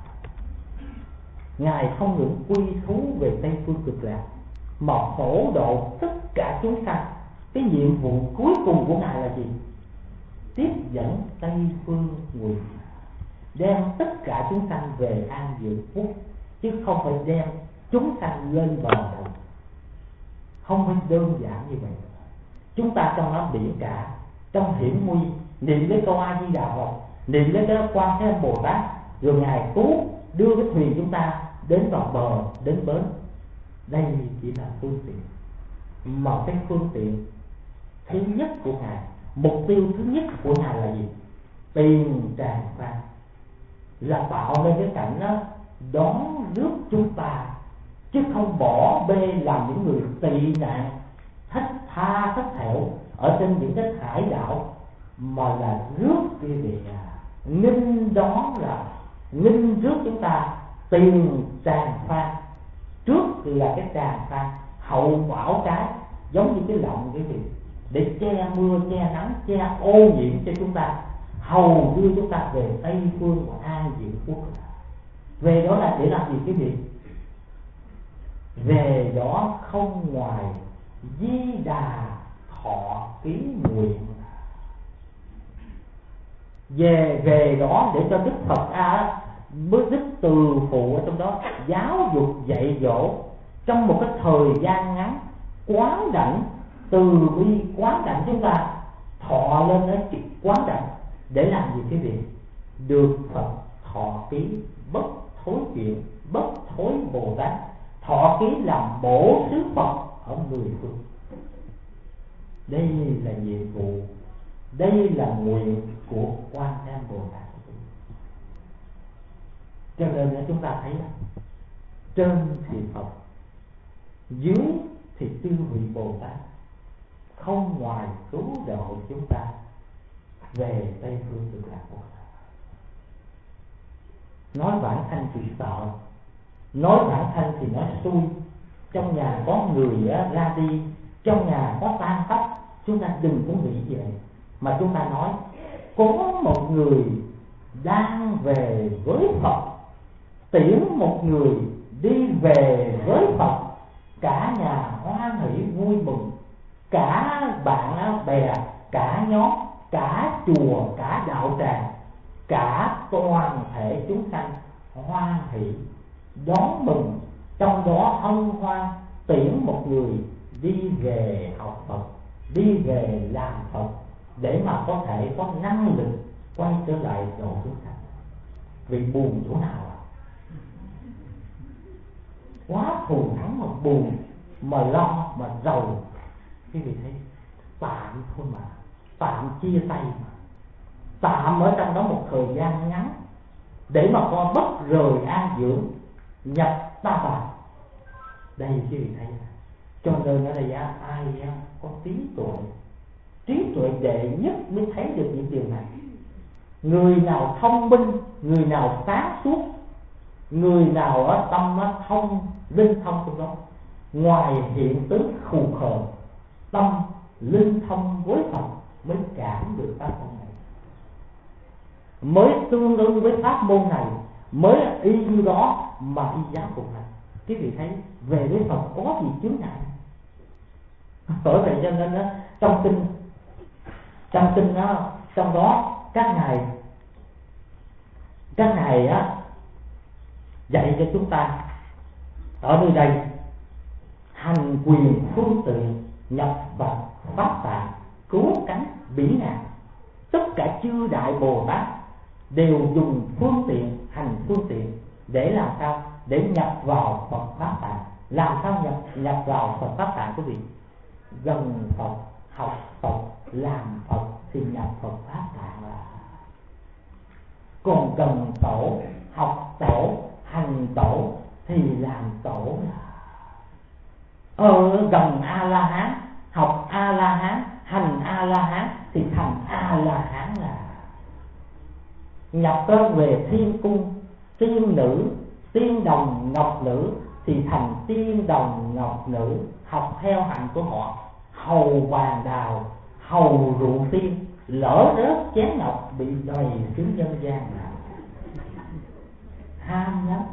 Ngài không những quy thú về Tây Phương Cực Lạc mà phổ độ tất cả chúng sanh. Cái nhiệm vụ cuối cùng của Ngài là gì? Tiếp dẫn Tây Phương Nguyện, đem tất cả chúng sanh về an dưỡng phúc, chứ không phải đem chúng sanh lên bờ đầu. Không phải đơn giản như vậy. Chúng ta trong đó biển cả, trong hiểm nguy, niệm lấy câu A Di Đà Phật, niệm lấy cái Quan Thế Âm Bồ Tát, rồi Ngài cứu đưa cái thuyền chúng ta đến vào bờ, đến bến. Đây chỉ là phương tiện, mà cái phương tiện thứ nhất của Ngài, mục tiêu thứ nhất của Ngài là gì? Tiền Tràng Văn, là tạo nên cái cảnh đó đón rước chúng ta, chứ không bỏ bê làm những người tị nạn thất tha thất thểu ở trên những cái hải đảo, mà là rước quý vị à, nghinh đón, là nghinh rước chúng ta. Tiền Tràng Phan, trước là cái tràng phan, hậu bảo cái, giống như cái lọng quý vị, để che mưa, che nắng, che ô nhiễm cho chúng ta, hầu đưa chúng ta về Tây Phương và an dưỡng quốc. Về đó là để làm gì quý vị? Về đó không ngoài Di Đà thọ ký nguyện. Về về đó để cho Đức Phật A, với Đức Từ Phụ ở trong đó giáo dục dạy dỗ trong một cái thời gian ngắn, quán đảnh từ bi, quán đảnh chúng ta thọ lên ở quán đảnh để làm gì quý vị? Được Phật thọ ký bất thối chuyện, bất thối Bồ Tát, thọ ký làm bổ xứ Phật ở mười phương. Đây là nhiệm vụ, đây là nguyện của Quan Thế Âm Bồ Tát. Cho nên chúng ta thấy trên thì Phật, dưới thì tiêu hủy Bồ Tát, không ngoài cứu độ chúng ta về Tây Phương Cực Lạc Bồ Tát. Nói bản thân thì sợ, nói bản thân thì nói xui. Trong nhà có người ra đi trong nhà có tan tóc, chúng ta đừng có nghĩ vậy, mà chúng ta nói có một người đang về với Phật, tiễn một người đi về với Phật, cả nhà hoan hỷ vui mừng, cả bạn bè, cả nhóm, cả chùa, cả đạo tràng, cả toàn thể chúng sanh hoan hỷ đón mừng, trong đó hân hoan tiễn một người đi về học Phật, đi về làm Phật, để mà có thể có năng lực quay trở lại độ chúng sanh. Vì buồn chỗ nào à? Quá thù thắng mà buồn, mà lo, mà rầu. Quý vị thấy tạm thôi mà, tạm chia tay mà, tạm ở trong đó một thời gian ngắn, để mà con bất rời an dưỡng, nhập ta bà. Đây quý vị thấy, cho nên ở đây ai có trí tuệ, trí tuệ đệ nhất mới thấy được những điều này. Người nào thông minh, người nào sáng suốt, người nào ở tâm thông, linh thông trong đó, ngoài hiện tướng khù khờ, tâm linh thông với Phật mới cảm được pháp môn này, mới tương ứng với pháp môn này, mới y như đó mà y giáo phục hành. Quý vị thấy về với Phật có gì chướng ngại? Bởi vậy cho nên đó, trong kinh trong kinh đó, trong đó các ngài các ngài á, dạy cho chúng ta ở nơi đây hành quyền phương tiện nhập vào pháp tạng cứu cánh bỉ ngạn. Tất cả chư đại Bồ Tát đều dùng phương tiện, hành phương tiện để làm sao? Để nhập vào Phật pháp tạng. Làm sao nhập nhập vào Phật pháp tạng quý vị? Gần Phật, học Phật, làm Phật thì nhập Phật pháp tạng là. Còn gần tổ, học tổ, hành tổ thì làm tổ là. Ở gần A La Hán, học A La Hán, hành A La Hán thì thành A La Hán là. Nhập tới về thiên cung, tiên nữ, tiên đồng ngọc nữ thì thành tiên đồng ngọc nữ, học theo hạnh của họ, hầu vàng đào, hầu rượu tiên, lỡ rớt chén ngọc bị đầy xuống nhân gian là. Ham lắm,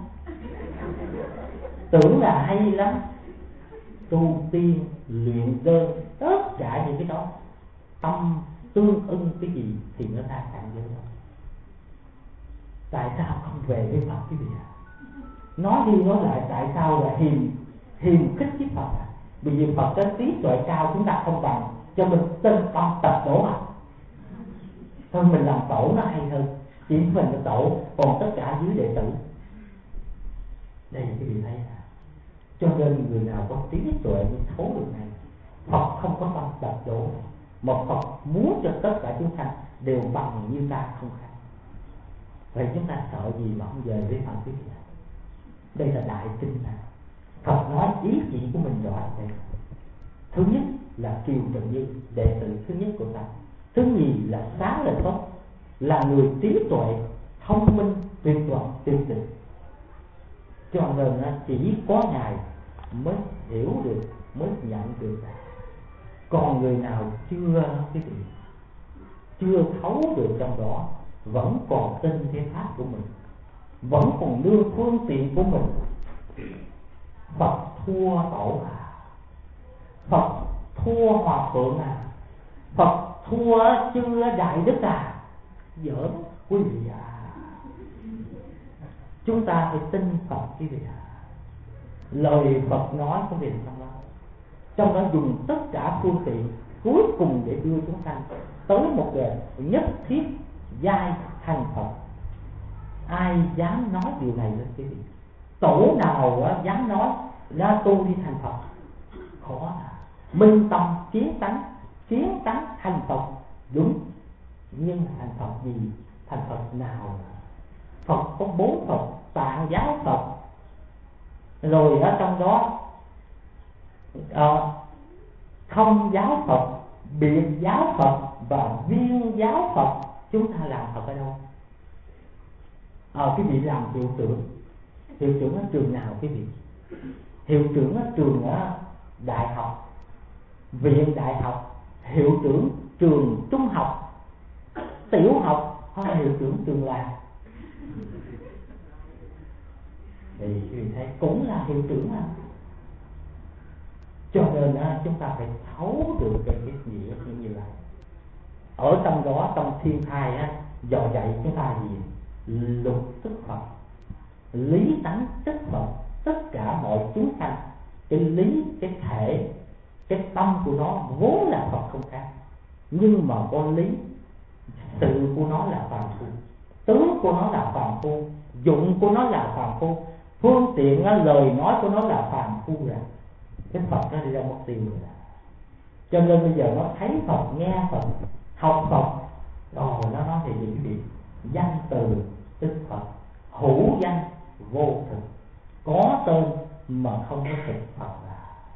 tưởng là hay lắm, tu tiên luyện đơn, tất cả những cái đó tâm tương ưng cái gì thì nó ra cảnh giới đó. Tại sao không về với Phật quý vị ạ? Nói đi nói lại, tại sao là hiềm hiềm khích với Phật à? Bởi vì Phật có trí tuệ cao, chúng ta không bằng, cho mình tinh tâm tập đổ à. Thôi mình làm tổ nó hay hơn, chỉ mình là tổ, còn tất cả dưới đệ tử. Đây quý vị thấy à? Cho nên người nào có trí tuệ mới thấu được này. Phật không có tâm tập đổ này, mà Phật muốn cho tất cả chúng sanh đều bằng như ta không khác. Vậy chúng ta sợ gì mà không về với Phật quý vị? Đây là đại kinh này. Phật nói ý chỉ của mình rõ đây. Thứ nhất là Kiều Trần Như, đệ tử thứ nhất của ta. Thứ nhì là Xá Lợi Phất, là người trí tuệ, thông minh, tuyệt vời, tuyệt đỉnh. Cho nên chỉ có Ngài mới hiểu được, mới nhận được. Còn người nào chưa cái gì, chưa thấu được trong đó, vẫn còn tin theo pháp của mình, vẫn còn đưa phương tiện của mình, Phật thua tổ à, Phật thua hòa thượng à, Phật thua chư đại đức à, giỡn quý vị à. Chúng ta phải tin Phật quý vị à. Lời Phật nói có việc trong đó, trong đó dùng tất cả phương tiện cuối cùng để đưa chúng sanh tới một đề nhất thiết giai thành Phật. Ai dám nói điều này lên quý vị? Tổ nào dám nói ra tu đi thành Phật? Khó à. Minh tâm kiến tánh, kiến tánh thành Phật đúng, nhưng thành Phật gì? Thành Phật nào? Phật có bốn Phật: Tạng giáo Phật, rồi ở trong đó uh, không giáo Phật, biệt giáo Phật và viên giáo Phật. Chúng ta làm Phật ở đâu? Ờ, quý vị làm hiệu trưởng. Hiệu trưởng ở trường nào quý vị? Hiệu trưởng ở trường ở đại học, viện đại học, hiệu trưởng trường trung học, tiểu học, hay hiệu trưởng trường làng. Thì quý vị thấy cũng là hiệu trưởng à. Cho nên chúng ta phải thấu được cái nghĩa như vậy. Ở trong đó, trong thiên thai á, dò dạy chúng ta gì? Luật tức Phật, lý tánh tức Phật. Tất cả mọi chúng sanh, cái lý, cái thể, cái tâm của nó vốn là Phật không khác, nhưng mà có lý sự của nó là phàm phu, tướng của nó là phàm phu, dụng của nó là phàm phu, phương tiện lời nói của nó là phàm phu rồi. Cái Phật nó đi ra mất tiêu rồi. Cho nên bây giờ nó thấy Phật, nghe Phật, học Phật, rồi nó nói thì những cái danh từ tức Phật, hữu danh vô thực, có tên mà không có thực Phật là.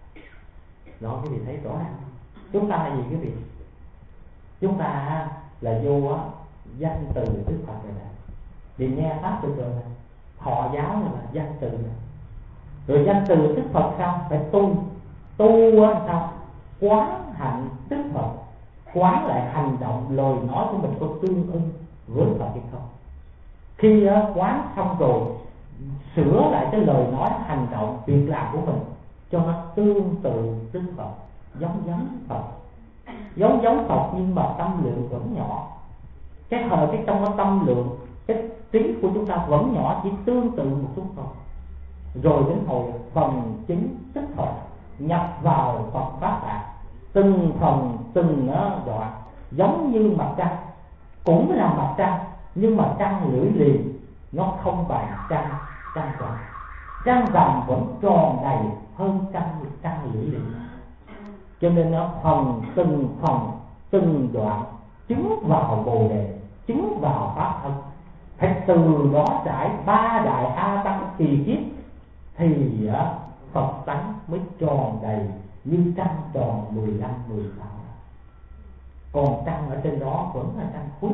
Đó quý vị thấy rõ ràng. Chúng ta là gì quý vị? Chúng ta là vô danh từ tức Phật rồi nè. Vì nghe pháp được rồi nè, thọ giáo rồi là danh từ nè. Rồi danh từ tức Phật sao? Phải tu. Tu á sao? Quán hạnh tức Phật. Quán lại hành động, lời nói của mình có tương ưng với Phật hay không. Khi quán xong rồi, sửa lại cái lời nói, hành động, việc làm của mình cho nó tương tự tức Phật, giống giống Phật, giống giống Phật, nhưng mà tâm lượng vẫn nhỏ. Cái hờ cái trong cái tâm lượng, cái trí của chúng ta vẫn nhỏ, chỉ tương tự một chút thôi. Rồi đến hồi phần chứng tức Phật nhập vào Phật pháp tạng, từng phần từng đoạn, giống như mặt trăng, cũng là mặt trăng, nhưng mà trăng lưỡi liềm nó không bằng trăng trăng rằm. Trăng rằm vẫn tròn đầy hơn trăng trăng lưỡi liềm. Cho nên nó phần từng phần từng đoạn chứng vào Bồ Đề, chứng vào pháp thân. Phải từ đó trải ba đại a tăng kỳ kiếp thì Phật tánh mới tròn đầy như trăng tròn mười lăm mười sáu. Còn trăng ở trên đó vẫn là trăng khuyết.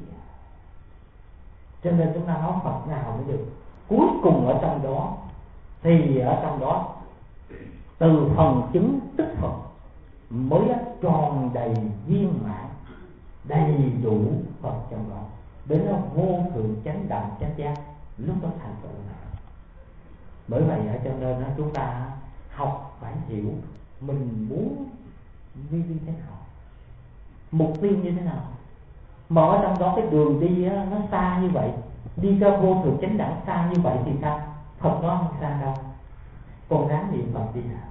Cho nên chúng ta nói Phật nào mới được. Cuối cùng ở trong đó thì ở trong đó từ phần chứng tức Phật mới tròn đầy viên mãn, đầy đủ Phật trong đó. Đến nó vô thượng chánh đẳng chánh giác, lúc đó thành tựu. Bởi vậy cho nên chúng ta học phải hiểu mình muốn đi như thế nào, mục tiêu như thế nào. Mà ở trong đó cái đường đi nó xa như vậy, đi ra vô thượng chánh đẳng xa như vậy thì sao? Phật nó không xa đâu. Con ráng niệm Phật đi nào.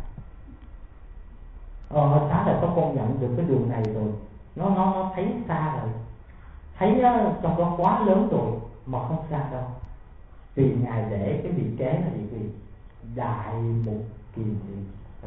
Ờ, sáng là có con nhận được cái đường này rồi, nó nó nó thấy xa rồi, thấy trong đó quá lớn rồi mà không xa đâu. Vì Ngài để cái vị kế là gì? Vì đại mục kiền liên.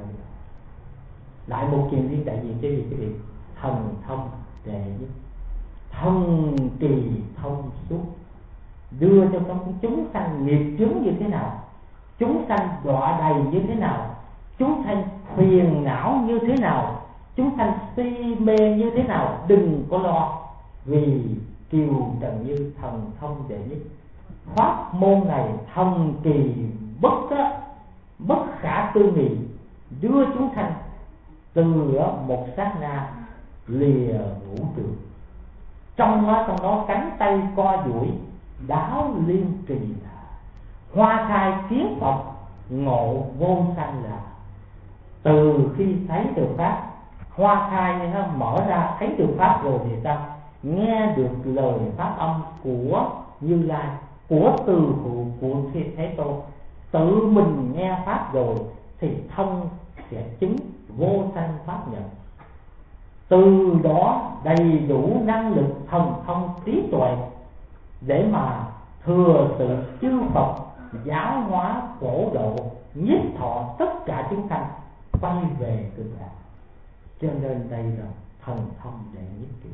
Đại mục kiền liên đại diện cái gì? Cái việc thần thông đệ nhất, thần kỳ thông suốt, đưa cho các chúng sanh nghiệp chướng như thế nào, chúng sanh đọa đầy như thế nào, chúng sanh phiền não như thế nào, chúng sanh si mê như thế nào, đừng có lo. Vì kiều trần như thần thông đệ nhất, pháp môn này thần kỳ bất á, bất khả tư nghị, đưa chúng sanh từ một sát na lìa vũ trụ. Trong đó, trong đó cánh tay co duỗi, đáo liên trì, hoa khai kiến Phật, ngộ vô sanh là. Từ khi thấy được pháp, hoa khai nó mở ra thấy được pháp rồi thì sao? Nghe được lời pháp âm của Như Lai, của từ phụ của Thế Tôn, tự mình nghe pháp rồi thì thân sẽ chứng vô sanh pháp nhận. Từ đó đầy đủ năng lực thần thông trí tuệ để mà thừa sự chư Phật giáo hóa phổ độ, nhiếp thọ tất cả chúng sanh quay về cực lạc. Cho nên đây là thần thông đệ nhất kỳ.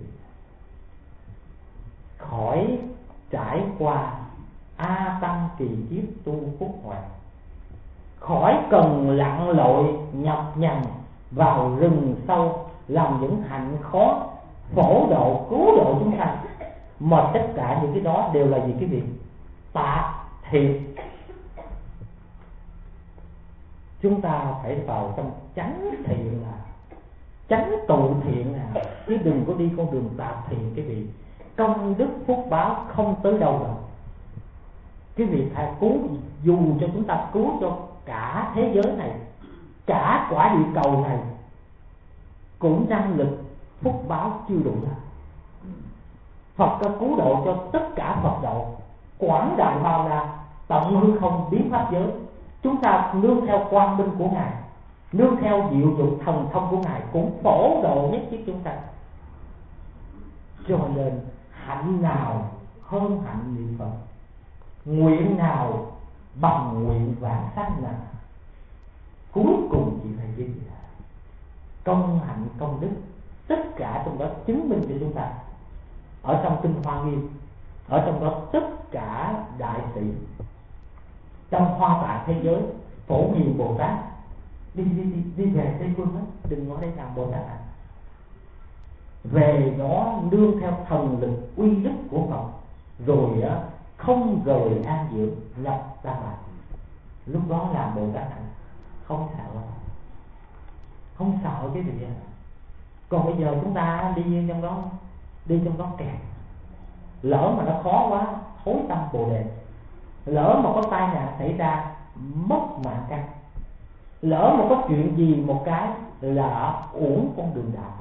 Khỏi trải qua a tăng kỳ kiếp tu phúc hoại, khỏi cần lặn lội nhập nhằn vào rừng sâu làm những hạnh khó phổ độ cứu độ chúng sanh, mà tất cả những cái đó đều là gì? Cái việc tạp thiệt. Chúng ta phải vào trong chánh thiện, là tránh tụ thiện à, chứ đừng có đi con đường tạp thiện quý vị. Công đức phúc báo không tới đâu rồi. Quý vị phải cứu, dù cho chúng ta cứu cho cả thế giới này, cả quả địa cầu này, cũng năng lực phúc báo chưa đủ. Phật đã cứu độ cho tất cả Phật độ, quảng đại bao la, tận hư không biến pháp giới. Chúng ta nương theo quang minh của Ngài, nương theo diệu dụng thần thông của Ngài, cũng phổ độ nhất thiết chúng ta. Cho nên hạnh nào hơn hạnh niệm Phật, nguyện nào bằng nguyện vãng sanh nào, cuối cùng chỉ phải cái gì? Công hạnh công đức, tất cả trong đó chứng minh cho chúng ta. Ở trong kinh Hoa Nghiêm, ở trong đó tất cả đại sĩ trong Hoa Tạng thế giới, Phổ Hiền Bồ Tát đi đi đi, đi về Tây Phương hết, đừng nói đây làm Bồ Tát à. Về đó nương theo thần lực uy đức của Phật, rồi á không rời an dưỡng, nhập ra ngoài. Lúc đó làm Bồ Tát à, không sợ, không sợ cái gì vậy. Còn bây giờ chúng ta đi trong đó, đi trong đó kẹt, lỡ mà nó khó quá, thối tâm Bồ Đề. Lỡ mà có tai nạn xảy ra, mất mạng căn. Lỡ mà có chuyện gì một cái là uổng con đường đạo.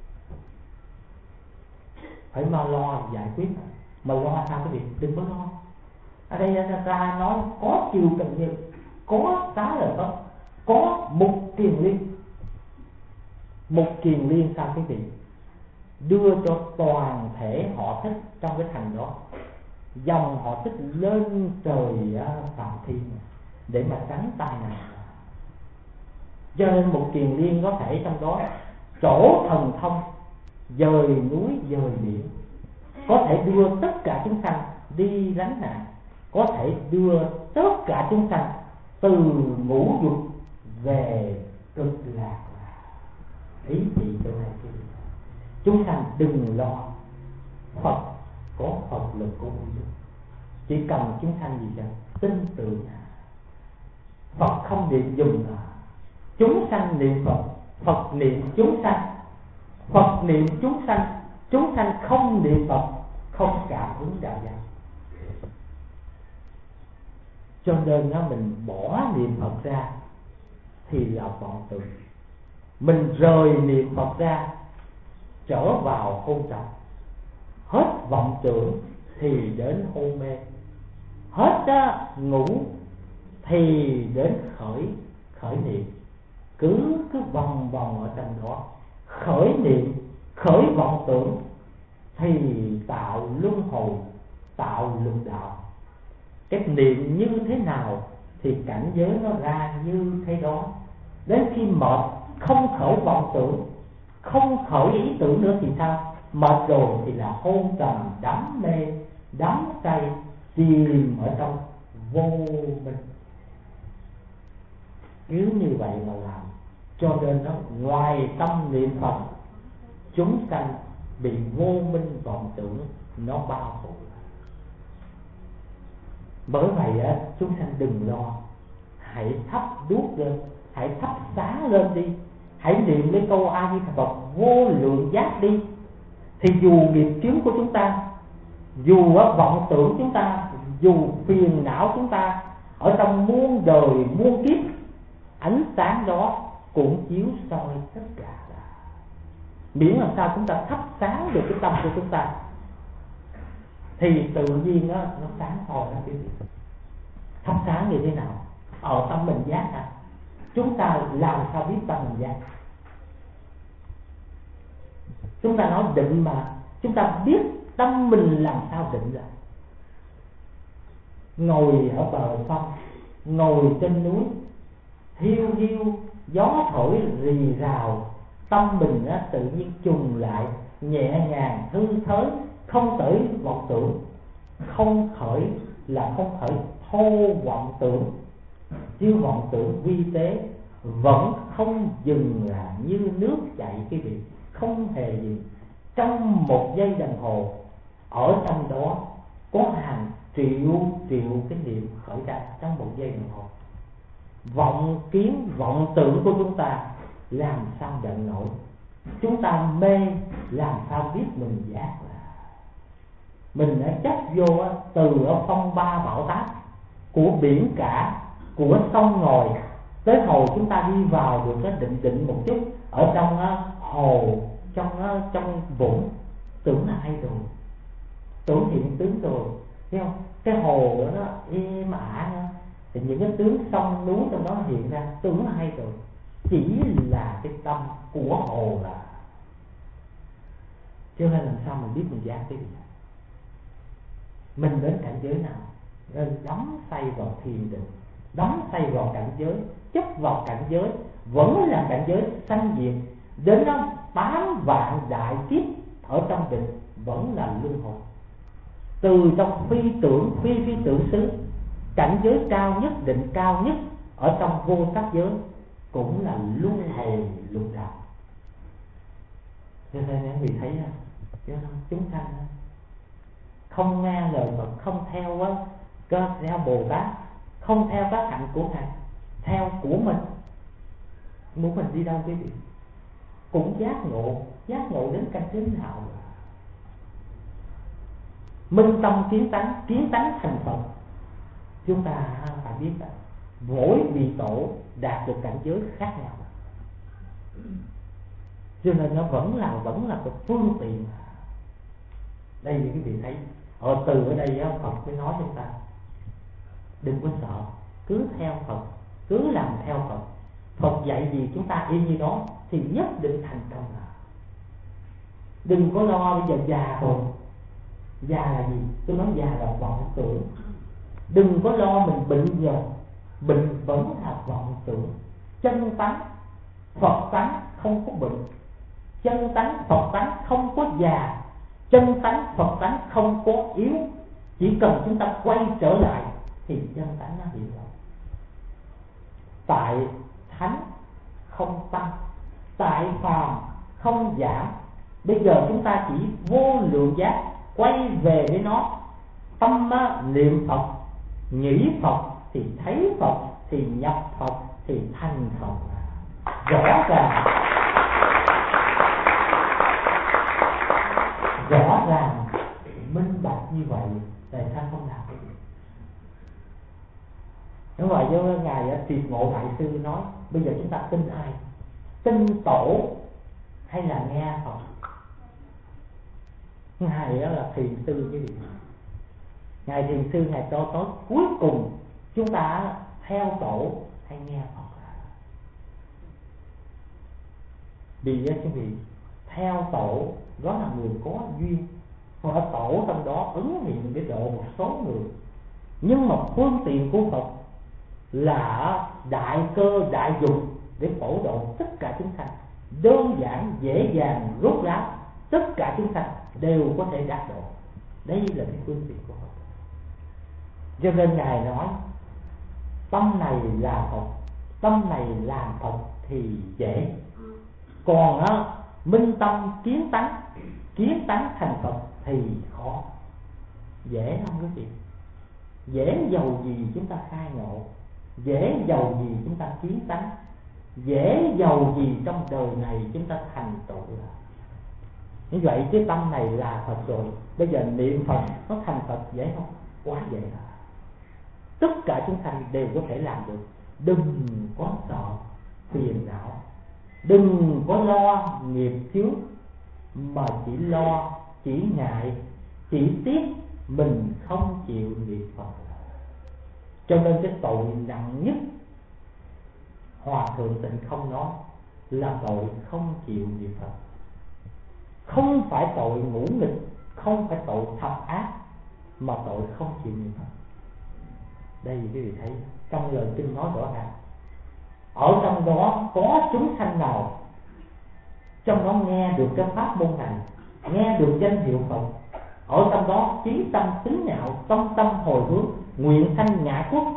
Phải mà lo giải quyết. Mà lo sao cái việc đừng có lo. Ở đây ra nói có chiều cần nhiều, có xá lợi Phất, có Mục Kiền Liên. Mục Kiền Liên sao quý vị? Đưa cho toàn thể họ Thích trong cái thành đó, dòng họ Thích lên trời Phạm Thiên để mà tránh tai nạn. Cho nên Mục Kiền Liên có thể trong đó trổ thần thông, dời núi dời biển, có thể đưa tất cả chúng sanh đi lánh nạn, có thể đưa tất cả chúng sanh từ ngũ dục về cực lạc. Ý chị chỗ này chứ. Chúng sanh đừng lo, Phật có Phật lực của uy lực. Chỉ cần chúng sanh gì vậy? Tin tưởng. Phật không niệm dùng à. Chúng sanh niệm Phật, Phật niệm chúng sanh. Phật niệm chúng sanh, chúng sanh không niệm Phật, không cảm ứng đạo giác. Cho nên đó, mình bỏ niệm Phật ra thì là vọng tưởng. Mình rời niệm Phật ra trở vào hôn trầm. Hết vọng tưởng thì đến hôn mê, hết á, ngủ thì đến khởi khởi niệm. Cứ cứ vòng vòng ở trong đó, khởi niệm, khởi vọng tưởng thì tạo luân hồi, tạo lục đạo. Cái niệm như thế nào thì cảnh giới nó ra như thế đó. Đến khi mệt, không khởi vọng tưởng, không khởi ý tưởng nữa thì sao? Mệt rồi thì là hôn trầm, đắm mê, đắm say, chìm ở trong vô minh. Cứ như vậy mà làm, cho nên nó ngoài tâm niệm Phật, chúng sanh bị vô minh vọng tưởng nó bao phủ. Bởi vậy á, chúng sanh đừng lo, hãy thắp đuốc lên, hãy thắp sáng lên đi, hãy niệm lấy câu A Di Đà Phật vô lượng giác đi. Thì dù nghiệp chướng của chúng ta, dù vọng tưởng chúng ta, dù phiền não chúng ta ở trong muôn đời muôn kiếp, ánh sáng đó cũng chiếu soi tất cả. Miễn làm sao chúng ta thắp sáng được cái tâm của chúng ta thì tự nhiên đó, nó sáng soi đó quý vị. Thắp sáng như thế nào? Ở tâm mình giác à? Chúng ta làm sao biết tâm mình giác? Chúng ta nói định mà, chúng ta biết tâm mình làm sao định ra. Ngồi ở bờ sông, ngồi trên núi, hiu hiu, gió thổi rì rào, tâm mình á, tự nhiên trùng lại, nhẹ nhàng, thư thới, không khởi vọng tưởng, không khởi là không khởi thô vọng tưởng, chứ vọng tưởng vi tế vẫn không dừng là như nước chảy quý vị, không hề dừng. Trong một giây đồng hồ, ở trong đó có hàng triệu triệu cái niệm khởi ra trong một giây đồng hồ. Vọng kiến, vọng tưởng của chúng ta làm sao nhận nổi. Chúng ta mê làm sao biết mình giác là mình đã chấp vô từ ở phong ba bão táp của biển cả, của sông ngòi, tới hồi chúng ta đi vào được cái định định một chút ở trong hồ, trong trong vũng, tưởng là hay rồi, tưởng hiện tướng rồi, thấy không? Cái hồ đó nó êm ả nữa, thì những cái tướng sông núi trong đó hiện ra, tưởng là hay rồi, chỉ là cái tâm của hồ là, cho nên làm sao mình biết mình giác cái gì? Mình đến cảnh giới nào nên đắm say vào thiền định, đắm say vào cảnh giới, chấp vào cảnh giới, vẫn là cảnh giới sanh diệt, đến nó tám vạn đại kiếp ở trong định vẫn là luân hồi. Từ trong phi tưởng, phi phi tưởng xứ, cảnh giới cao nhất, định cao nhất ở trong vô sắc giới cũng là luân hồi lục đạo. Cho nên các vị thấy không? Chúng sanh không nghe lời Phật, không theo á, theo Bồ Tát, không theo các hạnh của Ngài, theo của mình. Muốn mình đi đâu quý vị? Cũng giác ngộ, giác ngộ đến cảnh giới nào? Minh tâm kiến tánh, kiến tánh thành Phật. Chúng ta phải biết là mỗi vị tổ đạt được cảnh giới khác nhau, cho nên nó vẫn là vẫn là một phương tiện. Đây như quý vị thấy, ở từ ở đây Phật mới nói cho chúng ta đừng có sợ, cứ theo Phật, cứ làm theo Phật. Phật dạy gì chúng ta y như đó thì nhất định thành công. Là đừng có lo bây giờ già rồi. Già là gì? Tôi nói già là vọng tưởng. Đừng có lo mình bệnh giờ, bệnh vẫn là vọng tưởng. Chân tánh Phật tánh không có bệnh, chân tánh Phật tánh không có già, chân tánh Phật tánh không có yếu. Chỉ cần chúng ta quay trở lại thì chân tánh nó hiện rồi. Tại thánh không tăng, tại phàm không giảm. Bây giờ chúng ta chỉ vô lượng giác, quay về với nó. Tâm niệm Phật, nghĩ Phật thì thấy Phật, thì nhập Phật, thì thành Phật. Rõ ràng, rõ ràng minh bạch như vậy, tại sao không làm cái gì? Đúng rồi, với Ngài Triệt Ngộ Đại Sư nói, bây giờ chúng ta tin ai? Tin tổ hay là nghe Phật? Ngài đó là thiền sư cái gì? Ngài thiền sư, Ngài cho tới cuối cùng chúng ta theo tổ hay nghe Phật? Vì quý vị theo tổ đó là người có duyên, họ tổ trong đó ứng hiện để độ một số người. Nhưng mà phương tiện của Phật là đại cơ đại dụng để phổ độ tất cả chúng sanh, đơn giản dễ dàng rút ráo, tất cả chúng sanh đều có thể đạt độ. Đây là cái phương tiện của Phật. Cho nên Ngài nói tâm này là Phật, tâm này làm Phật thì dễ. Còn á, minh tâm kiến tánh, kiến tánh thành Phật thì khó. Dễ không quý vị? Dễ dầu gì chúng ta khai ngộ, dễ dầu gì chúng ta kiến tánh, dễ dầu gì trong đời này chúng ta thành tựu. Như vậy cái tâm này là Phật rồi, bây giờ niệm Phật nó thành Phật dễ không? Quá dễ. Tất cả chúng sanh đều có thể làm được. Đừng có sợ phiền não, đừng có lo nghiệp chướng, mà chỉ lo, chỉ ngại, chỉ tiếc mình không chịu niệm Phật. Cho nên cái tội nặng nhất Hòa Thượng Tịnh không nói là tội không chịu niệm Phật. Không phải tội ngũ nghịch, không phải tội thập ác, mà tội không chịu niệm Phật. Đây quý vị thấy trong lời kinh nói rõ ràng. Ở trong đó có chúng sanh nào trong đó nghe được cái pháp môn này, nghe được danh hiệu Phật, ở trong đó chí tâm tính nhạo, tâm tâm hồi hướng, nguyện sanh ngã quốc,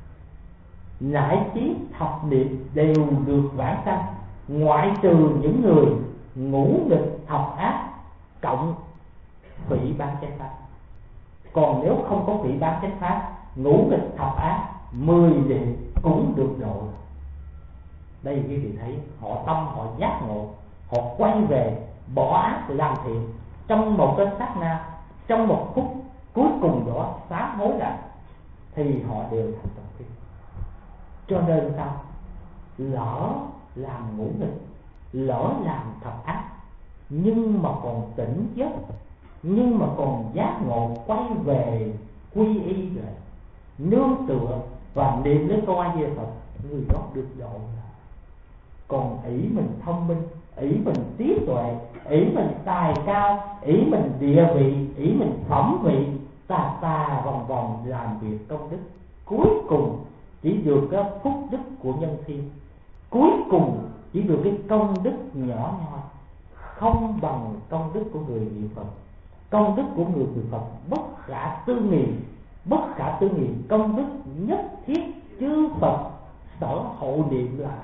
nải chí thập niệm đều được vãng sanh, ngoại trừ những người ngũ nghịch thập ác cộng phỉ bán chánh pháp. Còn nếu không có phỉ bán chánh pháp, ngũ nghịch thập ác, mười niệm cũng được độ. Đây quý vị thấy họ tâm họ giác ngộ, họ quay về bỏ ác làm thiện trong một cái sát na, trong một phút cuối cùng đó sám hối lại, thì họ đều thành Phật tiên. Cho nên sao? Lỡ làm ngũ nghịch, lỡ làm thập ác, nhưng mà còn tỉnh giấc, nhưng mà còn giác ngộ, quay về quy y lại, nương tựa và niệm đến câu A Di Đà Phật, người đó được độ. Còn ý mình thông minh, ý mình trí tuệ, ý mình tài cao, ý mình địa vị, ý mình phẩm vị, tà tà vòng vòng làm việc công đức, cuối cùng chỉ được cái phúc đức của nhân thiên, cuối cùng chỉ được cái công đức nhỏ nhoi, không bằng công đức của người niệm Phật. Công đức của người niệm Phật bất khả tư nghị, bất khả tư nghị, công đức nhất thiết chư Phật sở hộ niệm là.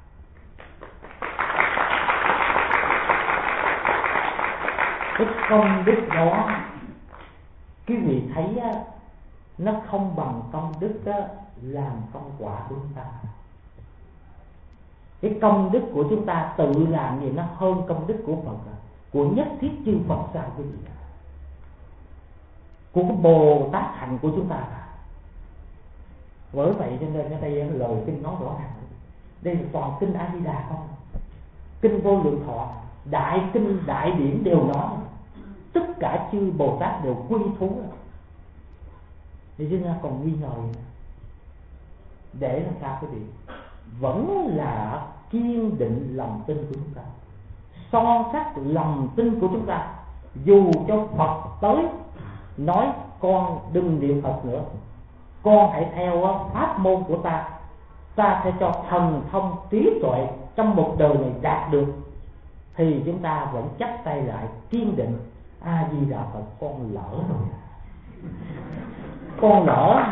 Cái công đức đó quý vị thấy á, nó không bằng công đức á, làm công quả của chúng ta. Cái công đức của chúng ta tự làm gì nó hơn công đức của Phật, của nhất thiết chư Phật sao quý vị, của cái Bồ Tát hạnh của chúng ta. Bởi vậy cho nên ở đây lời kinh nói rõ ràng, đây là toàn kinh A Di Đà không, kinh Vô Lượng Thọ, đại kinh đại điển đều nói, tất cả chư Bồ Tát đều quy thú. Thì chúng ta còn nghi ngờ để làm sao quý vị? Vẫn là kiên định lòng tin của chúng ta, son sắt lòng tin của chúng ta. Dù cho Phật tới nói con đừng niệm Phật nữa, con hãy theo pháp môn của ta, ta sẽ cho thần thông trí tuệ trong một đời này đạt được, thì chúng ta vẫn chắp tay lại kiên định. A Di Đà Phật, con lỡ rồi, con lỡ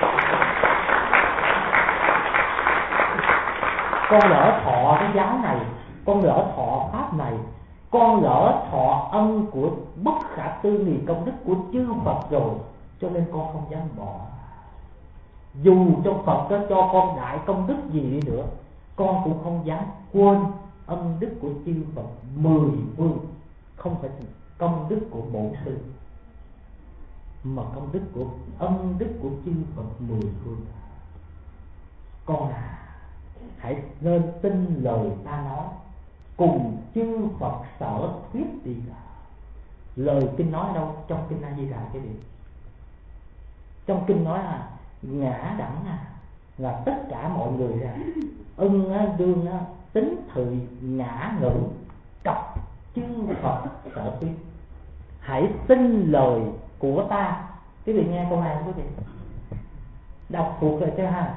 con lỡ thọ cái giáo này, con lỡ thọ pháp này, con lỡ thọ ân của bất khả tư nghị công đức của chư Phật rồi, cho nên con không dám bỏ. Dù cho Phật có cho con đại công đức gì đi nữa, con cũng không dám quên ân đức của chư Phật mười phương, không phải công đức của bổn sư, mà công đức của ân đức của chư Phật mười phương. Con à, hãy nên tin lời ta nói, cùng chư Phật sở thuyết đi. Lời kinh nói đâu? Trong kinh A Di Đà cái gì? Trong kinh nói là ngã đẳng à, là tất cả mọi người ra ưng á, đương á, tính thự ngã ngữ cập chư Phật sở thuyết. Hãy tin lời của ta. Quý vị nghe câu này không quý vị? Đọc thuộc rồi chứ ha.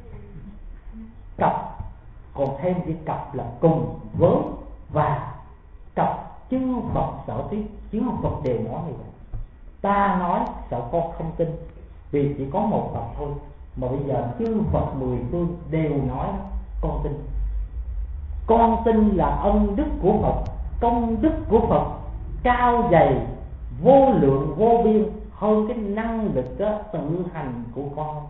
Cập, còn thêm cái cập là cùng với và cập chư Phật sở thuyết, chư Phật đều nói như vậy. Ta nói sợ con không tin, vì chỉ có một Phật thôi, mà bây giờ chư Phật mười phương đều nói, con tin. Con tin là ân đức của Phật, công đức của Phật cao dày vô lượng vô biên, hơn cái năng lực đó, tự hành của con.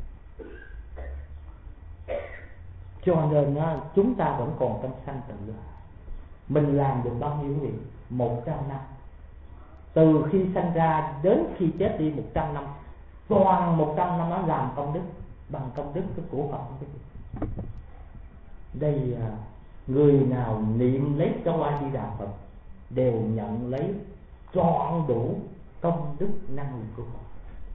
Cho nên đó, chúng ta vẫn còn trong sanh tử. Mình làm được bao nhiêu quý vị? Một trăm năm. Từ khi sanh ra đến khi chết đi một trăm năm, toàn một trăm năm nó làm công đức bằng công đức của Phật. Đây người nào niệm lấy câu A Di Đà Phật đều nhận lấy trọn đủ công đức năng lực của Phật.